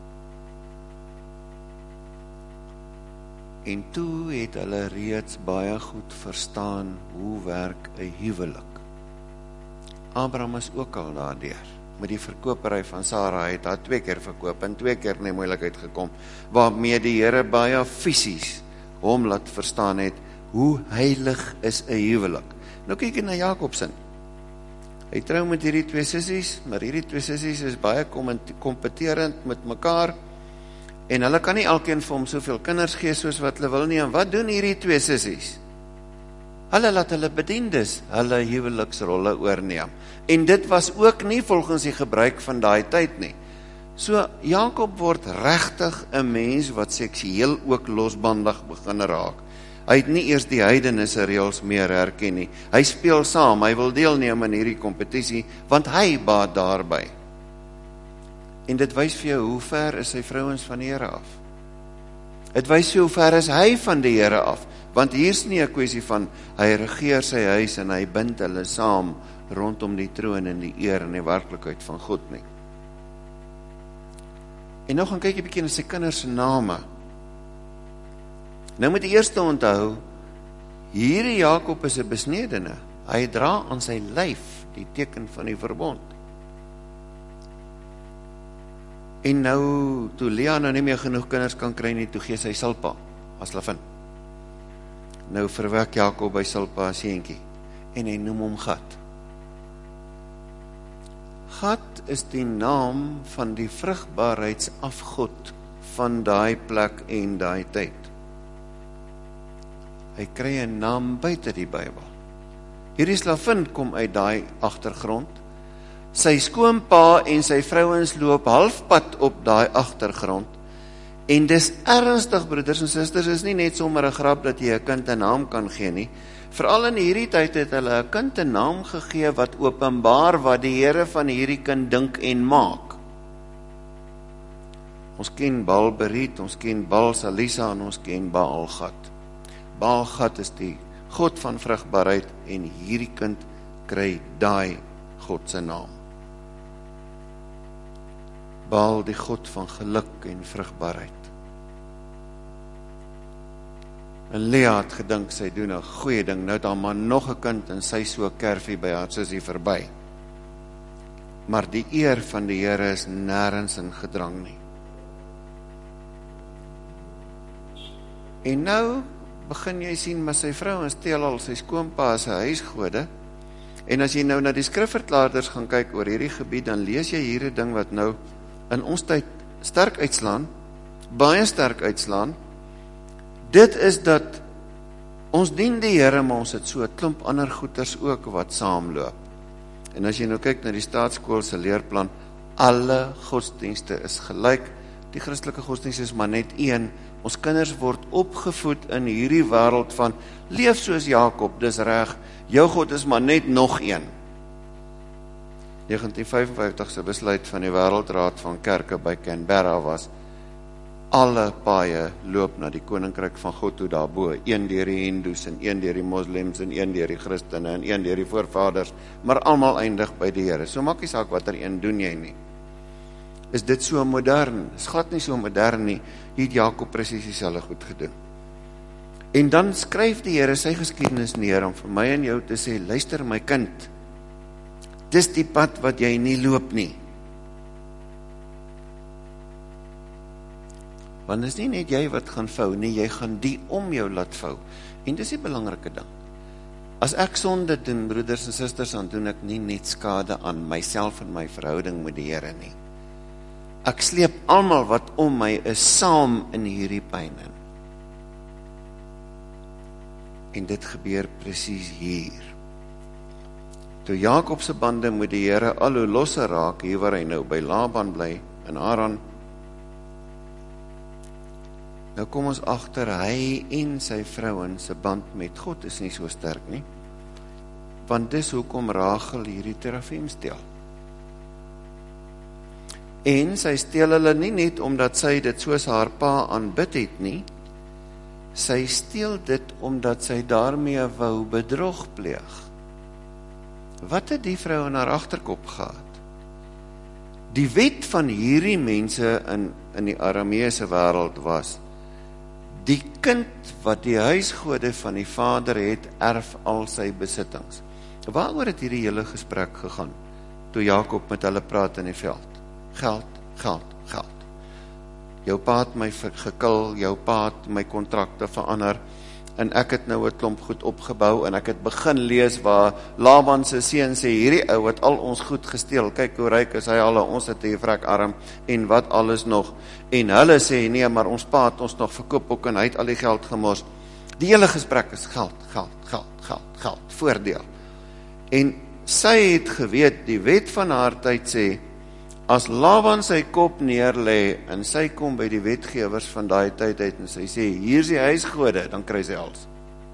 En toe het hulle reeds baie goed verstaan hoe werk 'n huwelik. Abraham is ook al daardeur. Met die verkopery van Sara het haar 2 keer verkoop en 2 keer in die moeilikheid gekom, waarmee die Here baie fisies hom laat verstaan het hoe heilig is 'n huwelik. Nou kyk jy na Jakob se. Hy trou met hierdie 2 sissies, maar hierdie 2 sissies is baie kompeterend met mekaar, en hulle kan nie elkeen vir hom soveel kinders gee soos wat hulle wil nie. En wat doen hierdie 2 sissies? Hulle laat hulle bediendes hulle huweliksrolle oorneem. En dit was ook nie volgens die gebruik van daai tyd nie. So Jakob word regtig 'n mens wat seksueel ook losbandig begin raak. Hy het nie eers die heidenisse reëls meer herken nie. Hy speel saam, hy wil deelneem in hierdie kompetisie, want hy baat daarby. En dit wys vir jou hoe ver is sy vrouens van die Here af. Dit wys vir jou hoe ver is hy van die Here af, want hier is nie 'n kwessie van hy regeer sy huis en hy bind hulle saam rondom die troon en die eer en die werklikheid van God nie. En nou gaan kyk 'n bietjie na sy kinders se name. Nou moet die eerste onthou, hierdie Jakob is 'n besnedene. Hy dra aan sy lyf die teken van die verbond. En nou, toe Lea nou nie meer genoeg kinders kan kry nie, toe gee sy Silpa as slavin. Nou verwek Jakob by Silpa as seentjie, en hy noem hom Gad. Gad is die naam van die vrugbaarheidsafgod van daai plek en daai tyd. Hy kry 'n naam buite die Bybel. Hierdie slavin kom uit daai agtergrond. Sy skoonpa en sy vrouens loop halfpad op daai agtergrond. En dis ernstig, broeders en susters, is nie net sommer 'n grap dat jy 'n kind 'n naam kan gee nie. Veral in hierdie tyd het hulle 'n kind 'n naam gegee wat openbaar wat die Here van hierdie kind dink en maak. Ons ken Baal-Berit, ons ken Baal-Salisa en ons ken Baal-Gad. Baal-Gad is die God van vrugbaarheid en hierdie kind kry daai God se naam. Baal, die God van geluk en vrugbaarheid. En Lea het gedink sy doen 'n goeie ding, nou dan maar nog 'n kind en sy so kerfie by haar sussie verby. Maar die eer van die Here is nêrens in gedrang nie. En nou begin jy sien, maar sy vrou steel al sy skoonpa as 'n huisgode. En as jy nou na die skrifverklaarders gaan kyk oor hierdie gebied, dan lees jy hier 'n ding wat nou in ons tyd sterk uitslaan, baie sterk uitslaan. Dit is dat ons dien die Here, maar ons het so 'n klomp ander goeters ook wat saamloop. En as jy nou kyk na die staatskool se leerplan, alle godsdienste is gelyk. Die Christelike godsdienst is maar net een. Ons kinders word opgevoed in hierdie wêreld van leef soos Jakob, dis reg. Jou God is maar net nog een. 1955 se besluit van die Wêreldraad van Kerke by Canberra was, alle paaie loop na die koninkryk van God toe daarbo, een deur die Hindoes en een deur die Moslems en een deur die Christene en een deur die voorvaders, maar almal eindig by die Here. So maak nie saak watter een doen jy nie. Is dit so modern? Is glad nie so modern nie. Hier het Jakob presies dieselfde goed gedoen. En dan skryf die Here sy geskiedenis neer om vir my en jou te sê, luister my kind, dis die pad wat jy nie loop nie. Want is nie net jy wat gaan vou nie, jy gaan die om jou laat vou. En dis die belangrike ding. As ek sonde doen, broeders en susters, dan doen ek nie net skade aan myself en my verhouding met die Here nie. Ek sleep almal wat om my is saam in hierdie pyn in. En dit gebeur presies hier. Toe Jakob se bande met die Here al hoe losser raak, hier waar hy nou by Laban bly, in Haran, nou kom ons agter, hy en sy vrouens se band met God is nie so sterk nie, want dis hoekom Rachel hierdie terafim steel. En sy steel hulle nie net omdat sy dit soos haar pa aanbid het nie, sy steel dit omdat sy daarmee wou bedrog pleeg. Wat het die vrou in haar agterkop gehad? Die wet van hierdie mense in die Arameese wêreld was, die kind wat die huisgode van die vader het, erf al sy besittings. Waaroor het hierdie hele gesprek gegaan, toe Jakob met hulle praat in die veld? Geld, geld, geld. Jou pa het my gekil, jou pa het my kontrakte verander, en ek het nou 'n klomp goed opgebou, en ek het begin lees waar Laban se seun sê, hierdie ou het al ons goed gesteel, kyk hoe ryk is hy al, ons het hier vrek arm, en wat alles nog, en hulle sê, nee, maar ons pa het ons nog verkoop ook, en hy het al die geld gemors. Die hele gesprek is geld, geld, geld, geld, geld, voordeel. En sy het geweet, die wet van haar tyd sê, as Laban sy kop neerlê, en sy kom by die wetgewers van daai tyd uit, en sy sê, hier is die huisgode, dan kry sy alles.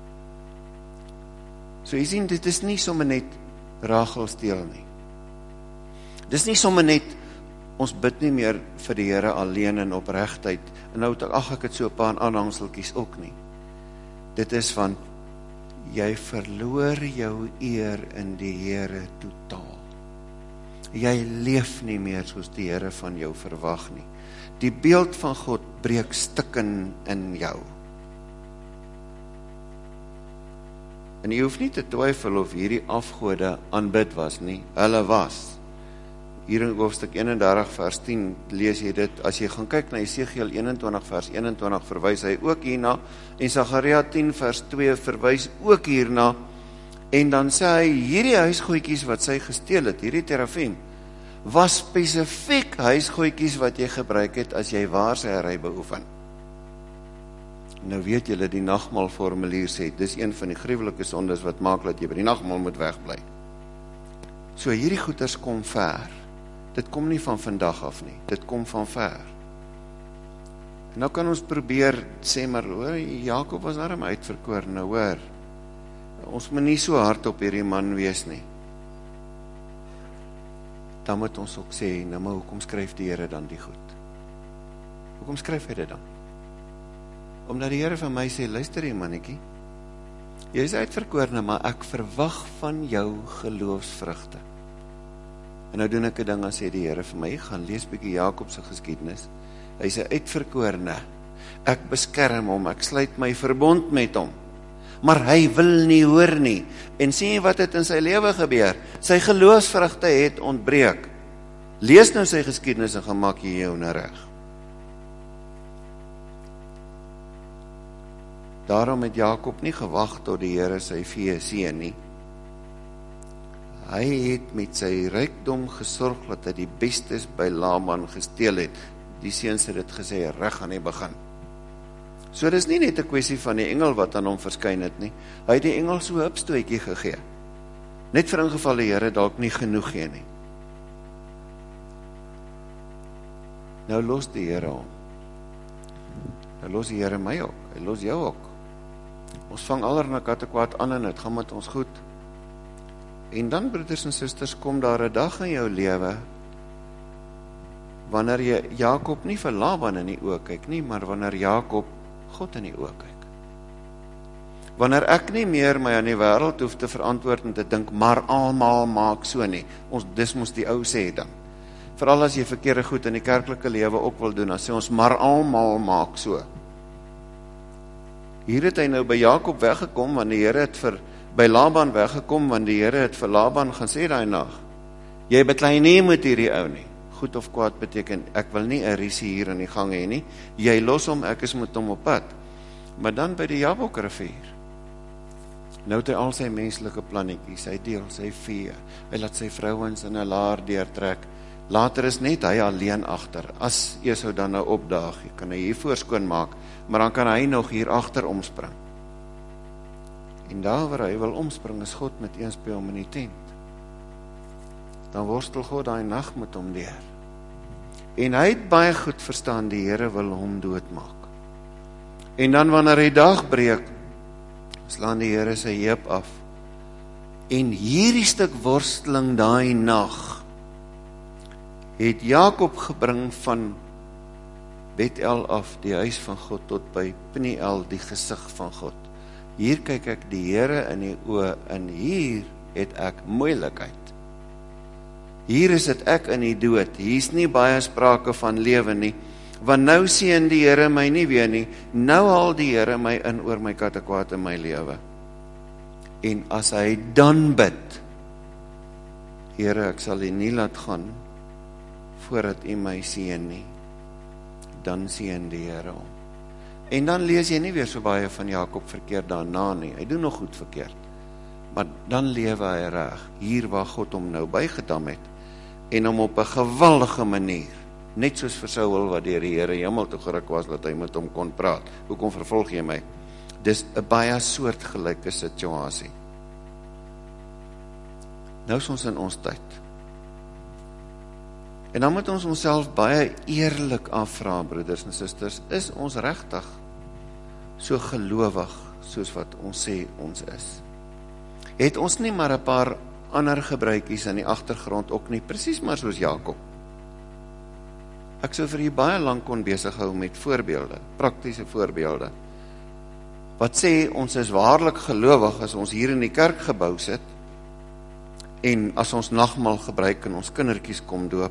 So jy sien, dit is nie sommer net Rachel steel nie. Dit is nie sommer net, ons bid nie meer vir die Here alleen in opregtheid, en nou, ek het so 'n paar aanhangseltjies ook nie. Dit is van, jy verloor jou eer in die Here totaal. Jy leef nie meer soos die Here van jou verwag nie. Die beeld van God breek stukken in jou. En jy hoef nie te twyfel of hierdie afgode aanbid was nie. Hulle was. Hier in hoofstuk 31 vers 10 lees jy dit, as jy gaan kyk na Esegiel 21 vers 21 verwys hy ook hierna, en Sagaria 10 vers 2 verwys ook hierna, en dan sê hy, hierdie huisgoedjies wat sy gesteel het, hierdie terafim, was spesifiek huisgoedjies wat jy gebruik het as jy waarsêry beoefen. Nou weet julle, die nagmaalformulier sê, dis een van die gruwelike sondes wat maak dat jy by die nagmaal moet wegbly. So hierdie goeders kom ver. Dit kom nie van vandag af nie, dit kom van ver. En nou kan ons probeer sê, maar hoor, Jakob was daarom uitverkoor, nou hoor, ons moet nie so hard op hierdie man wees nie. Dan moet ons ook sê, nou maar hoekom skryf die Here dan die goed? Hoekom skryf hy dit dan? Omdat die Here vir my sê, luister hier mannetjie, jy is uitverkorene, maar ek verwag van jou geloofsvrugte. En nou doen ek 'n ding, en sê die Here vir my, gaan lees bietjie Jakob se geskiedenis. Hy is 'n uitverkorene. Ek beskerm hom, ek sluit my verbond met hom. Maar hy wil nie hoor nie. En sien wat het in sy lewe gebeur? Sy geloofsvrugte het ontbreek. Lees nou sy geskiedenis en gaan maak jy jou nou reg. Daarom het Jakob nie gewag tot die Here sy vee seën nie. Hy het met sy rykdom gesorg dat hy die bestes by Laban gesteel het. Die seuns het dit gesê reg aan die begin. So dis nie net 'n kwessie van die engel wat aan hom verskyn het nie. Hy het die engel so 'n hupstootjie gegee. Net vir ingeval die Here dalk nie genoeg gee nie. Nou los die Here hom. Nou los die Here my ook. Hy los jou ook. Ons vang allerlei kattekwaad aan en dit gaan met ons goed. En dan, broeders en susters, kom daar 'n dag in jou lewe wanneer jy Jakob nie vir Laban in die oë kyk nie, maar wanneer Jakob God in die oë kyk. Wanneer ek nie meer my aan die wêreld hoef te verantwoord en te dink, maar almal maak so nie. Dis moes die ou sê dan. Veral as jy verkeerde goed in die kerklike lewe ook wil doen, dan sê ons, maar almal maak so. Hier het hy nou by Jakob weggekom, want die Here het by Laban weggekom, want die Here het vir Laban gaan sê daai nag, jy beklei nie met hierdie ou nie. Goed of kwaad beteken, ek wil nie 'n risie hier in die gang hê nie, jy los hom, ek is met hom op pad. Maar dan by die Jabokrivier, nou het hy al sy menslike plannetjies, hy deel sy vee, hy laat sy vrouens in 'n laar deurtrek, Later is net hy alleen agter. As Esau dan nou opdaag, kan hy hier voorskoon maak, maar dan kan hy nog hier agter omspring. En daar waar hy wil omspring, is God met eens by hom in die tent. Dan worstel God daai nag met hom deur. En hy het baie goed verstaan, die Here wil hom doodmaak. En dan wanneer hy dag breek, slaan die Here sy heup af. En hierdie stuk worsteling daai nag, het Jakob gebring van Bethel af, die huis van God, tot by Peniel, die gesig van God. Hier kyk ek die Here in die oë, en hier het ek moeilikheid. Hier is dit ek in die dood, hier is nie baie sprake van lewe nie, want nou seën die Here my nie weer nie, nou haal die Here my in oor my kattekwaad in my lewe. En as hy dan bid, Here, ek sal U nie laat gaan, voordat U my seën nie, dan seën die Here hom. En dan lees jy nie weer so baie van Jakob verkeerd daarna nie, hy doen nog goed verkeerd, maar dan lewe hy reg, hier waar God hom nou bygedam het, en hom op 'n geweldige manier, net soos vir Saul wat deur die Here hemel toe geruk was, dat hy met hom kon praat. Hoekom vervolg jy my? Dis 'n baie soortgelyke situasie. Nou is ons in ons tyd. En dan moet ons onsself baie eerlik afvra, broeders en susters, is ons regtig so gelowig soos wat ons sê ons is? Het ons nie maar 'n paar ander gebruikies in die agtergrond ook nie, presies maar soos Jakob? Ek sou vir u baie lank kon besig hou met voorbeelde, praktiese voorbeelde, wat sê ons is waarlik gelowig as ons hier in die kerkgebou sit, en as ons nagmaal gebruik en ons kindertjies kom doop.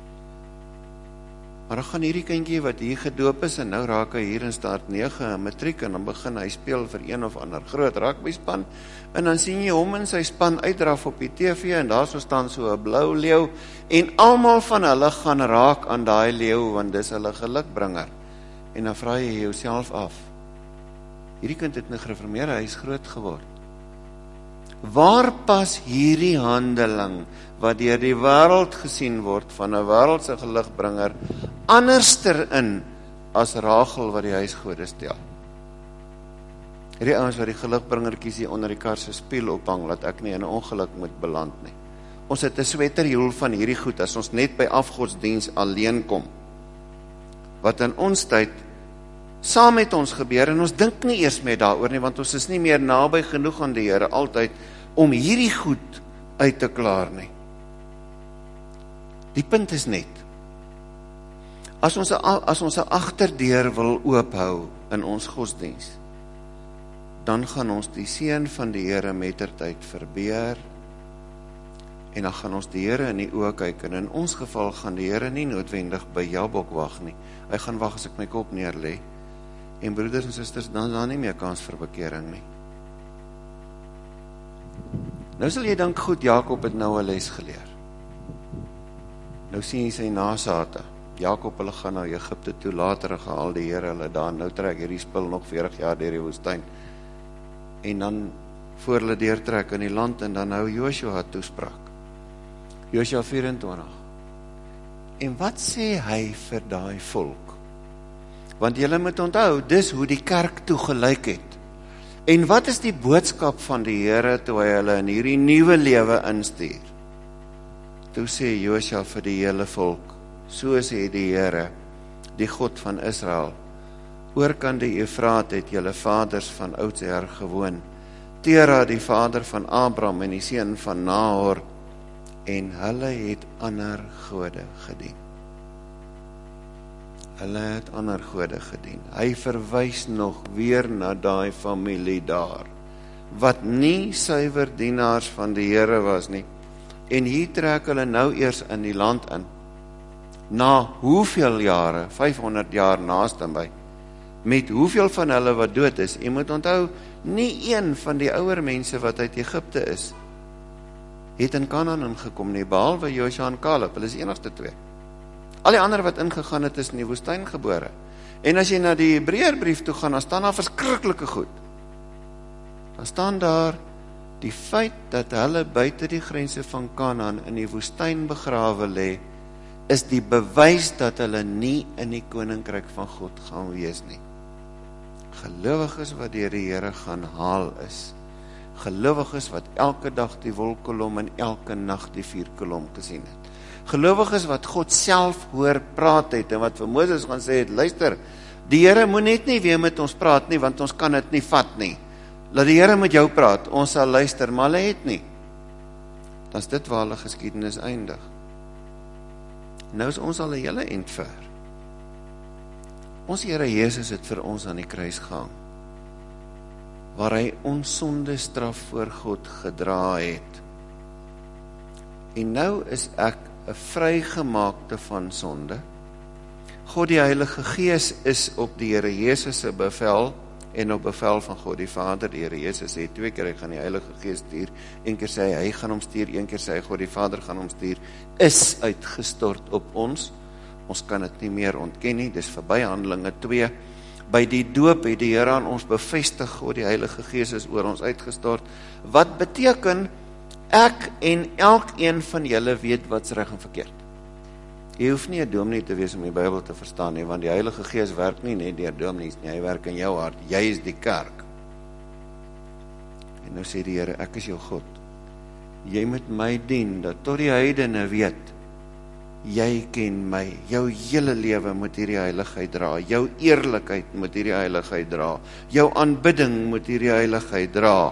Maar dan gaan hierdie kindjie wat hier gedoop is, en nou raak hy hier in staat 9 in matriek, en dan begin hy speel vir een of ander groot rugbyspan, en dan sien jy hom en sy span uitdraf op die TV, en daar so staan so 'n blou leeu, en almal van hulle gaan raak aan daai leeu, want dis hulle gelukbringer. En dan vra jy jouself af, hierdie kind het in 'n gereformeerde huis groot geword. Waar pas hierdie handeling, wat deur die wêreld gesien word, van 'n wêreldse gelukbringer, anderster in, as Rachel wat die huisgode stel? Hierdie ouens wat die gelukbringertjies hier onder die kar se spieël ophang, laat ek nie in 'n ongeluk moet beland nie. Ons het 'n sweterjoel van hierdie goed, as ons net by afgodsdiens alleen kom, wat in ons tyd saam met ons gebeur, en ons dink nie eers meer daaroor nie, want ons is nie meer naby genoeg aan die Here altyd, om hierdie goed uit te klaar nie. Die punt is net, as ons 'n agterdeur wil oophou in ons godsdiens, dan gaan ons die seën van die Here mettertyd verbeer, en dan gaan ons die Here in die oë kyk, en in ons geval gaan die Here nie noodwendig by Jabok wag nie, hy gaan wag as ek my kop neerlê, en broeders en susters, dan is daar nie meer kans vir bekering nie. Nou sal jy dink, goed, Jakob het nou 'n les geleer. Nou sien jy sy nasate. Jakob, hulle gaan na Egipte toe, later gehaal die Here hulle daar, nou trek hierdie spul nog 40 jaar deur die woestyn. En dan voor hulle deurtrek in die land, en dan nou Joshua toespraak. Joshua 24. En wat sê hy vir daai volk? Want julle moet onthou, dis hoe die kerk toe gelyk het. En wat is die boodskap van die Here toe hy hulle in hierdie nuwe lewe instuur? Toe sê Joshua vir die hele volk, so sê die Here, die God van Israel, oorkant die Eufraat het julle vaders van oudsher gewoon, Tera die vader van Abraham en die seun van Nahor, en hulle het ander gode gedien. Hulle het ander gode gedien. Hy verwys nog weer na daai familie daar, wat nie suiwer dienaars van die Here was nie. En hier trek hulle nou eers in die land in. Na hoeveel jare, 500 jaar naaste by, met hoeveel van hulle wat dood is. Jy moet onthou, nie een van die ouer mense wat uit Egipte is, het in Kanaan ingekom nie, behalwe Joshua en Caleb, hulle is die enigste twee. Al die ander wat ingegaan het, is in die woestyn gebore. En as jy na die Hebreërbrief toe gaan, dan staan daar verskriklike goed. Dan staan daar die feit dat hulle buite die grense van Kanaan in die woestyn begrawe lê, is die bewys dat hulle nie in die koninkryk van God gaan wees nie. Gelowiges wat deur die Here gaan haal is, gelowiges wat elke dag die wolkkolom en elke nag die vuurkolom gesien het, gelowiges wat God self hoor praat het, en wat vir Moses gaan sê het, luister, die Here moet net nie weer met ons praat nie, want ons kan dit nie vat nie. Laat die Here met jou praat, ons sal luister, maar hulle het nie. Dan is dit waar hulle geskiedenis eindig. Nou is ons al 'n hele end ver. Ons Here Jesus het vir ons aan die kruis gehang, waar hy ons sonde straf voor God gedra het. En nou is ek 'n vrygemaakte van sonde. God die Heilige Gees is op die Here Jesus se bevel en op bevel van God die Vader. Die Here Jesus sê 2 keer hy gaan die Heilige Gees stuur. Een keer sê hy gaan hom stuur, een keer sê hy God die Vader gaan hom stuur. Is uitgestort op ons. Ons kan dit nie meer ontken nie. Dis verby Handelinge 2. By die doop het die Here aan ons bevestig, God die Heilige Gees is oor ons uitgestort. Wat beteken ek en elkeen van julle weet wat's reg en verkeerd. Jy hoef nie 'n dominee te wees om die Bybel te verstaan nie, want die Heilige Gees werk nie net deur dominees nie, hy werk in jou hart. Jy is die kerk. En nou sê die Here, ek is jou God. Jy moet my dien, dat tot die heidene weet, jy ken my. Jou hele lewe moet hierdie heiligheid dra. Jou eerlikheid moet hierdie heiligheid dra. Jou aanbidding moet hierdie heiligheid dra.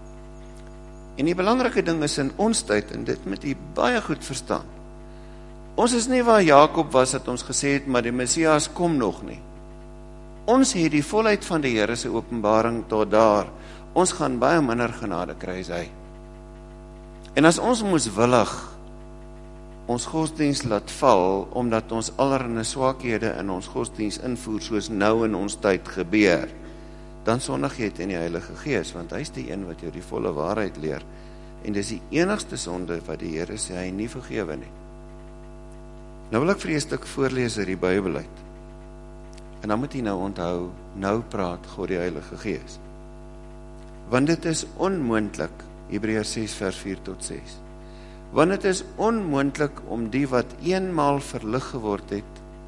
En die belangrike ding is in ons tyd, en dit moet jy baie goed verstaan. Ons is nie waar Jakob was, dat ons gesê het, maar die Messias kom nog nie. Ons het die volheid van die Here se openbaring tot daar. Ons gaan baie minder genade kry as hy. En as ons moeswillig ons godsdienst laat val, omdat ons allerlei swakhede in ons godsdienst invoer, soos nou in ons tyd gebeur, dan sondig jy teen die Heilige Gees, want hy is die een wat jou die volle waarheid leer. En dis die enigste sonde wat die Here sê hy nie vergewe nie. Nou wil ek vir jy 'n stuk voorlees uit die Bybel uit. En dan moet jy nou onthou, nou praat God die Heilige Gees. Want dit is onmoontlik, Hebreërs 6 vers 4 tot 6. Want dit is onmoontlik om die wat eenmaal verlig geword het,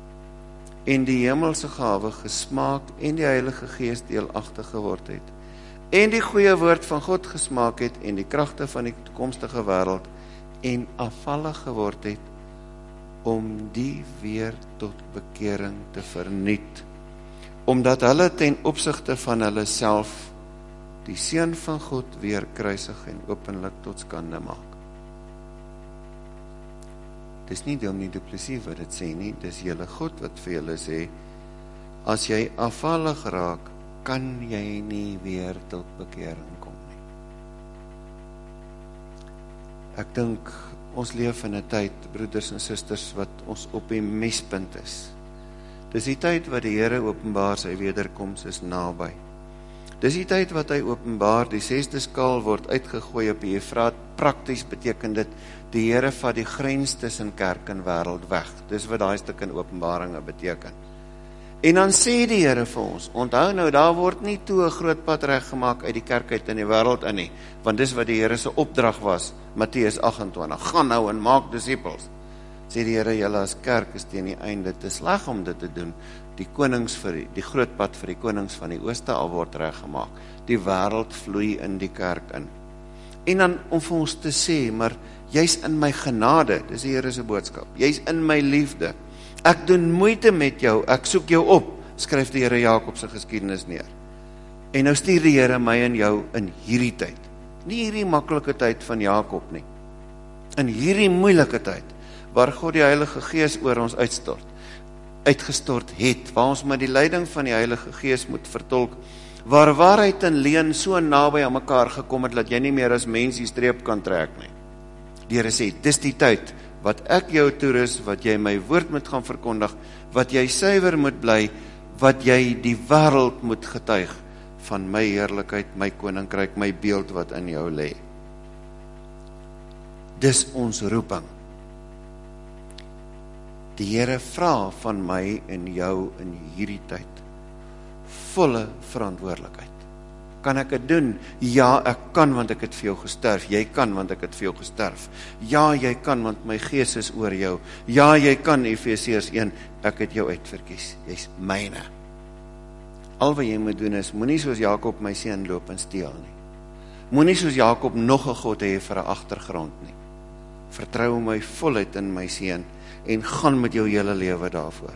en die hemelse gawe gesmaak en die Heilige Gees deelagtig geword het, en die goeie woord van God gesmaak het, en die kragte van die toekomstige wêreld, en afvallig geword het, om die weer tot bekering te verniet, omdat hulle ten opsigte van hulle self die Seun van God weer kruisig en openlik tot skande maak. Dis nie Dominee Du Plessis wat dit sê nie, dis julle God wat vir julle sê, as jy afvallig raak, kan jy nie weer tot bekering kom nie. Ek dink, ons leef in 'n tyd, broeders en susters, wat ons op die mespunt is. Dis die tyd wat die Here openbaar sy wederkoms is naby. Dis die tyd wat hy openbaar, die 6de skaal word uitgegooi op die Efraat. Prakties beteken dit, die Here vat die grens tussen kerk en wêreld weg. Dis wat daai stuk in Openbaringe beteken. En dan sê die Here vir ons, onthou nou, daar word nie toe 'n groot pad reggemaak uit die kerk uit in die wêreld in nie, want dis wat die Here se opdrag was, Matteus 28, gaan nou en maak disippels. Sê die Here, julle as kerk is teen die einde te sleg om dit te doen. Die groot pad vir die konings van die ooste al word reggemaak. Die wêreld vloei in die kerk in. En dan om vir ons te sê, maar jy's in my genade, dis die Here se boodskap. Jy's in my liefde. Ek doen moeite met jou, ek soek jou op, skryf die Here Jakob se geskiedenis neer. En nou stuur die Here my en jou in hierdie tyd. Nie hierdie maklike tyd van Jakob nie. In hierdie moeilike tyd, waar God die Heilige Gees oor ons uitgestort het, waar ons met die leiding van die Heilige Gees moet vertolk, waar waarheid en leuen so naby aan mekaar gekom het, dat jy nie meer as mens die streep kan trek nie. Die Here sê, dis die tyd, wat ek jou toerus, wat jy my woord moet gaan verkondig, wat jy suiwer moet bly, wat jy die wêreld moet getuig, van my heerlikheid, my koninkryk, my beeld wat in jou lê. Dis ons roeping. Die Here vra van my en jou in hierdie tyd volle verantwoordelikheid. Kan ek dit doen? Ja, ek kan, want ek het vir jou gesterf. Jy kan, want ek het vir jou gesterf. Ja, jy kan, want my gees is oor jou. Ja, jy kan, Efesiërs 1, ek het jou uitverkies. Jy's myne. Al wat jy moet doen is, moenie soos Jakob my seun loop en steel nie. Moenie soos Jakob nog 'n God hê vir 'n agtergrond nie. Vertrou my voluit in my seun en gaan met jou hele lewe daarvoor.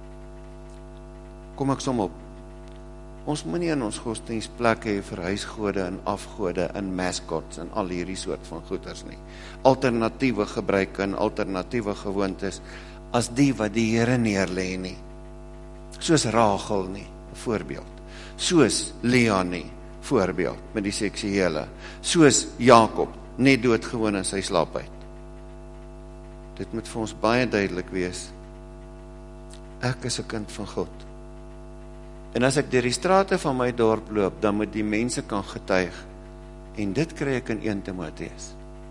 Kom ek som op. Ons moenie in ons godsdienstplek hê vir huisgode en afgode en mascots en al hierdie soort van goeders nie. Alternatiewe gebruike en alternatiewe gewoontes as die wat die Here neerlê nie. Soos Rachel nie, voorbeeld. Soos Lea nie, voorbeeld met die seksuele. Soos Jakob, net doodgewoon in sy slaap uit. Dit moet vir ons baie duidelik wees. Ek is 'n kind van God. En as ek deur die strate van my dorp loop, dan moet die mense kan getuig. En dit kry ek in 1 Timoteus.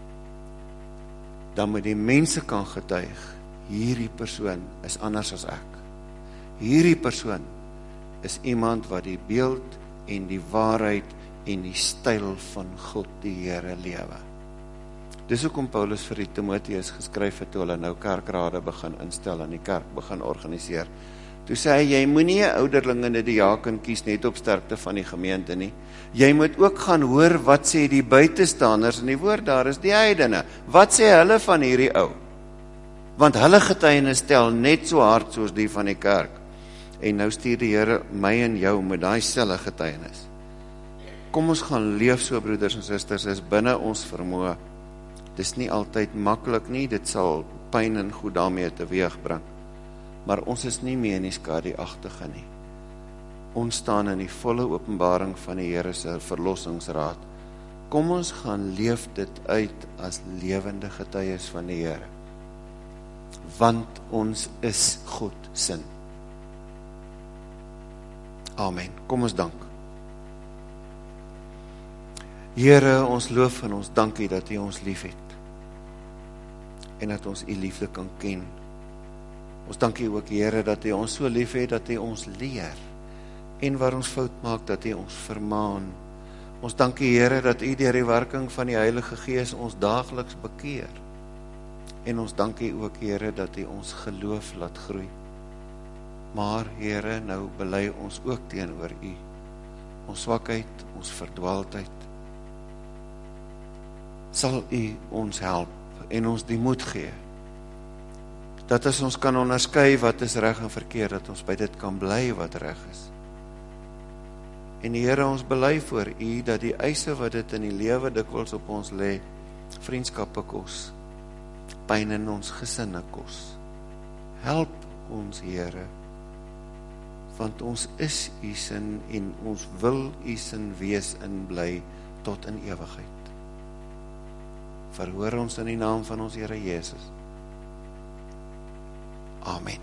Dan moet die mense kan getuig, hierdie persoon is anders as ek. Hierdie persoon is iemand wat die beeld en die waarheid en die styl van God die Here lewe. Dis hoekom Paulus vir die Timoteus geskryf het toe hulle nou kerkrade begin instel en die kerk begin organiseer. Toe sê hy, jy moenie 'n ouderling en 'n diaken kies net op sterkte van die gemeente nie. Jy moet ook gaan hoor wat sê die buitestanders, en die woord daar is die heidene. Wat sê hulle van hierdie ou? Want hulle getuienis tel net so hard soos die van die kerk. En nou stuur die Here my en jou met daai selfe getuienis. Kom ons gaan leef so, broeders en susters, is binne ons vermoë. Dis nie altyd maklik nie, dit sal pyn en goed daarmee teweeg bring. Maar ons is nie meer in die skadu-agtige nie. Ons staan in die volle openbaring van die Here se verlossingsraad. Kom ons gaan leef dit uit as lewende getuies van die Here. Want ons is God se. Amen. Kom ons dank. Here, ons loof en ons dankie dat U ons lief het. En dat ons U liefde kan ken. Ons dankie ook, Here, dat U ons so lief het, dat U ons leer. En waar ons fout maak, dat U ons vermaan. Ons dankie, Here, dat U deur die werking van die Heilige Gees ons daagliks bekeer. En ons dankie ook, Here, dat U ons geloof laat groei. Maar, Here, nou bely ons ook teenoor U. Ons swakheid, ons verdwaaldheid. Sal U ons help en ons die moed gee. Dat as ons kan onderskei wat is reg en verkeerd, dat ons by dit kan bly wat reg is. En die Here, ons bely voor U, dat die eise wat dit in die lewe dikwels op ons lê, vriendskappe kos, pyn in ons gesinne kos. Help ons, Here, want ons is U sin en ons wil U sin wees en bly tot in ewigheid. Verhoor ons in die naam van ons Here Jesus. Amen.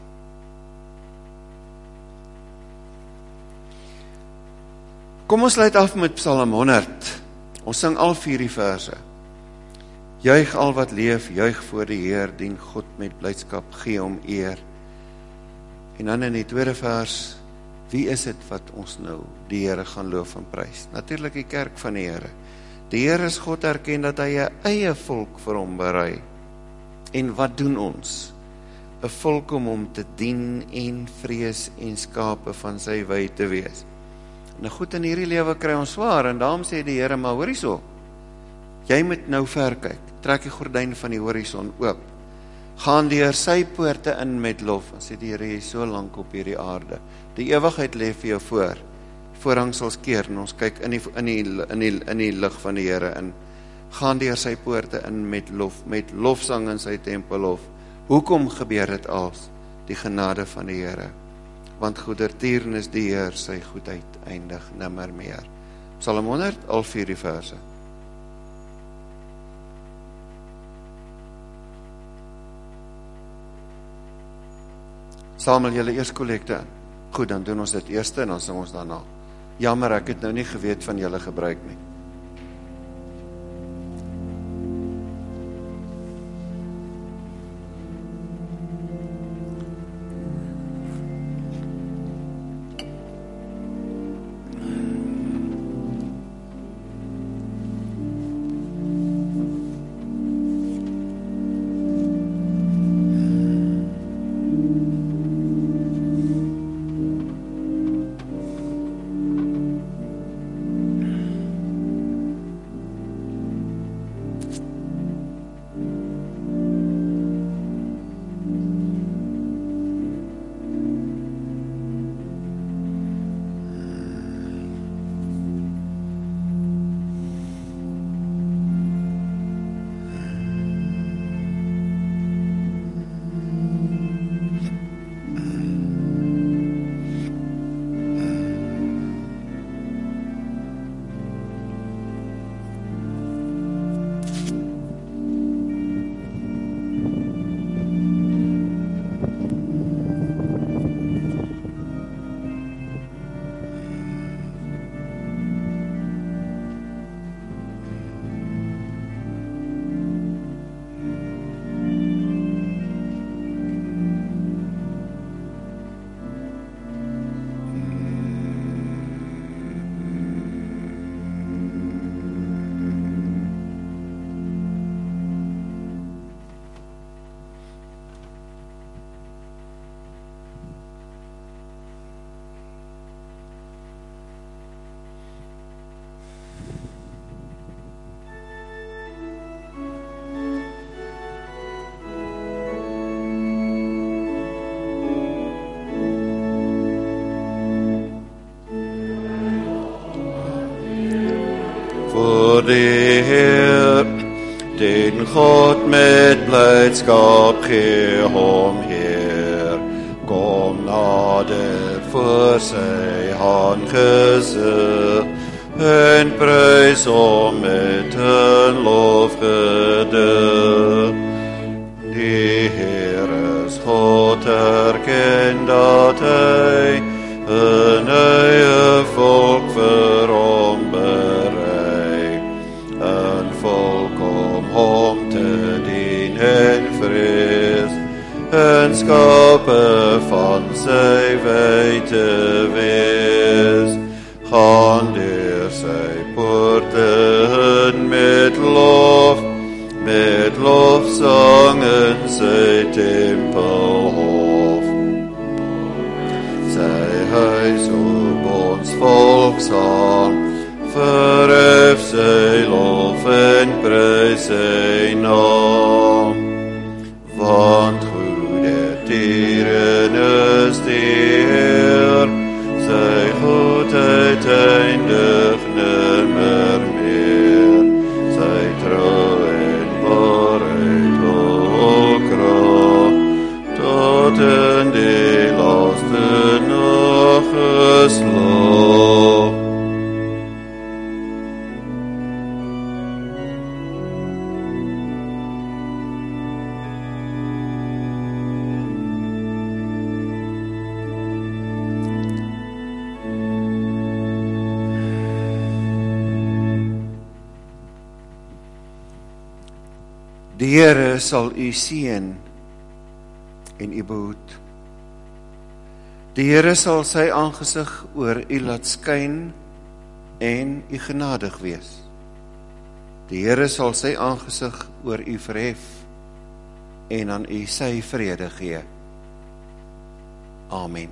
Kom ons sluit af met Psalm 100. Ons sing al 4 die verse. Juig al wat leef, juig voor die Heer, dien God met blydskap, gee hom eer. En dan in die tweede vers, wie is dit wat ons nou die Here gaan loof en prys? Natuurlik die kerk van die Here. Die Here is God, erken dat hy 'n eie volk vir hom berei. En wat doen ons? 'n volk om hom te dien en vrees en skape van sy wy te wees. Nou goed, in hierdie lewe kry ons swaar, en daarom sê die Here, maar hoor hierso, jy moet nou ver kyk, trek die gordyn van die horison oop, gaan deur sy poorte in met lof, en sê die Here, jy is so lank op hierdie aarde, die ewigheid lê vir jou voor, voorhangsels keer, en ons kyk in die lig van die Here in, gaan deur sy poorte in met lofsang in sy tempelhof. Hoekom gebeur dit als? Die genade van die Here, want goedertierenis die Heer, sy goedheid eindig nimmer meer. Psalm 100, al 4 die verse. Samel julle eers kollekte in. Goed, dan doen ons dit eerste en dan sing ons daarna. Jammer, ek het nou nie geweet van julle gebruik nie. God met blydskap gee hom Heer, kom nader voor sy aangesig, en prys hom met 'n lofgedig. Die Heer is God, erken dat hy 'n eie volk vir hom bereik, 'n volk om hom te dien en vrees, en skape van sy wy te wees. Gaan deur sy poorte in met lofsang in sy tempelhof. Sy huis op ons volksang, verhef sy lof en prys sy naam. Want goede dieren is die Heer, sy goedheid eindig nimmer meer, sy trou en waarheid hul krag, tot in die laaste nageslag. Die Here sal u seën en u behoed. Die Here sal sy aangesig oor u laat skyn en u genadig wees. Die Here sal sy aangesig oor u verhef en aan u sy vrede gee. Amen.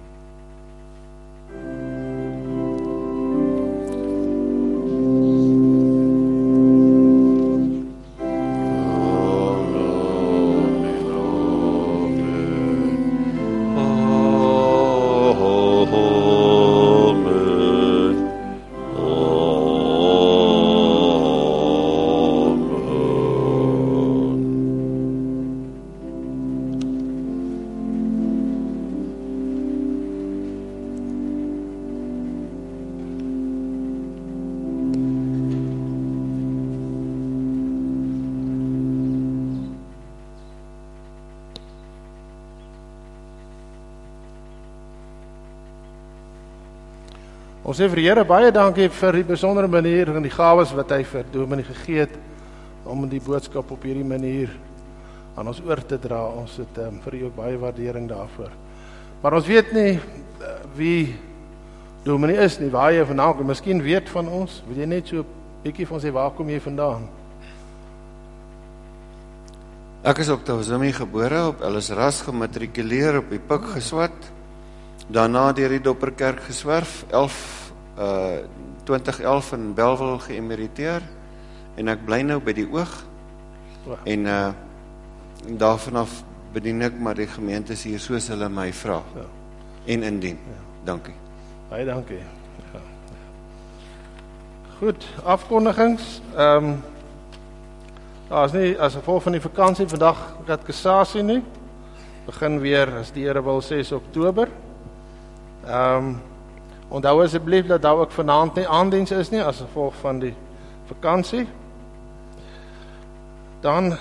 Ons sê vir die Here baie dankie vir die besondere manier en die gawes wat hy vir Dominee gegee het om die boodskap op hierdie manier aan ons oor te dra. Ons het vir u ook baie waardering daarvoor. Maar ons weet nie wie Dominee is nie, waar jy vandaan kom. Miskien weet van ons, wil jy net so 'n bietjie van sê, waar kom jy vandaan? Ek is op Tausimi gebore, op Ellisras gematrikuleer, op die Pik geswat, daarna deur die Dopperkerk geswerf, 2011 in Bellville geëmeriteer, en ek bly nou by die Oog, en daarvanaf bedien ek maar die gemeentes hier soos hulle my vra, en indien. Dankie. Baie dankie. Ja. Goed, afkondigings. Daar is nie as gevolg van die vakansie vandag kateksasie nie. Begin weer, as die Here wil, 6 Oktober. Onthou asseblief dat daar ook vanaand nie aandiens is nie, as gevolg van die vakansie. Dan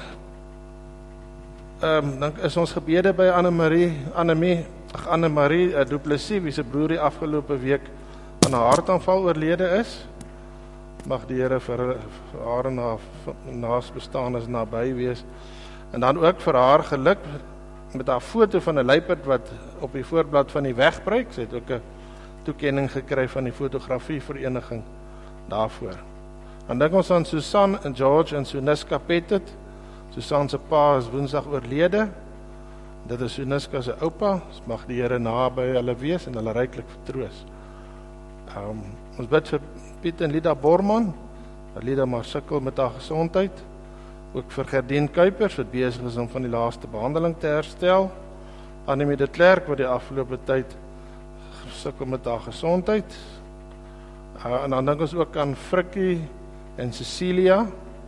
is ons gebede by Annemarie Du Plessis, wie se broer die afgelope week aan 'n hartaanval oorlede is. Mag die Here vir haar en haar naasbestaanes naby wees. En dan ook vir haar geluk met haar foto van 'n luiperd wat op die voorblad van die weg breek. Sy het ook 'n toekenning gekry van die fotografievereniging daarvoor. Dan dink ons aan Susan en George en Suniska Pettit. Susan se pa is Woensdag oorlede. Dit is Suniska se oupa. Mag die Here naby hulle wees en hulle ryklik vertroos. Ons bid vir Piet en Lida Borman. Lida maar sukkel met haar gesondheid. Ook vir Gerdien Kuipers wat besig is om van die laaste behandeling te herstel. Annemie de Klerk wat die afgelope tyd sukkel met haar gesondheid. En dan dink ons ook aan Frikkie en Cecilia.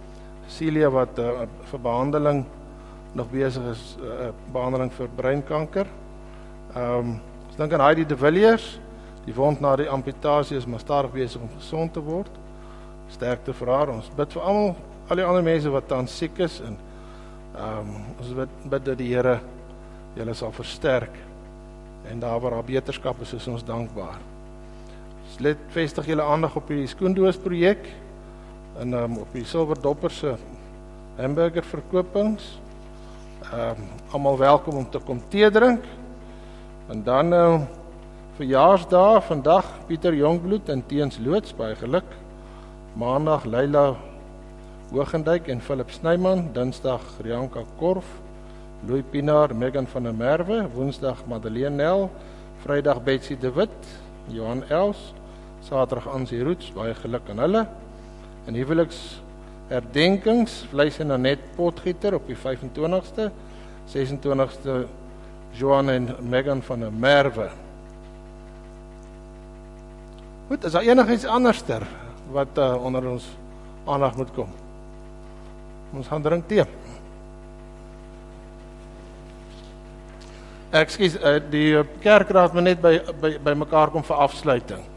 Celia wat vir behandeling nog besig is, behandeling vir breinkanker. Ons dink aan Heidi de Villiers, die wond na die amputasie is maar stadig besig om gesond te word. Sterkte vir haar. Ons bid vir almal, al die ander mense wat tans siek is, en ons bid dat die Here julle sal versterk, en daar waar haar beterskap is ons dankbaar. Let vestig julle aandag op die skoendoos projek, en op die Silverdopper se hamburger verkopings. Almal welkom om te kom tee drink. En dan verjaarsdae, vandag Pieter Jongbloed en Teens Loods, baie geluk. Maandag Leila Hoogendijk en Philip Snyman, dinsdag Rianka Korf, Louis Pinaar, Megan van der Merwe, woensdag Madeleine Nel, vrydag Betsy de Wit, Johan Els, saterdag Ansie Roets, baie geluk aan hulle. En huweliks herdenkings, Vleis en Annette Potgieter op die 25ste, 26ste Johan en Megan van der Merwe. Goed, is daar enigiets anderster wat onder ons aandag moet kom? Ons gaan drink tee. Ekskuus, die kerkraad moet net by mekaar kom vir afsluiting.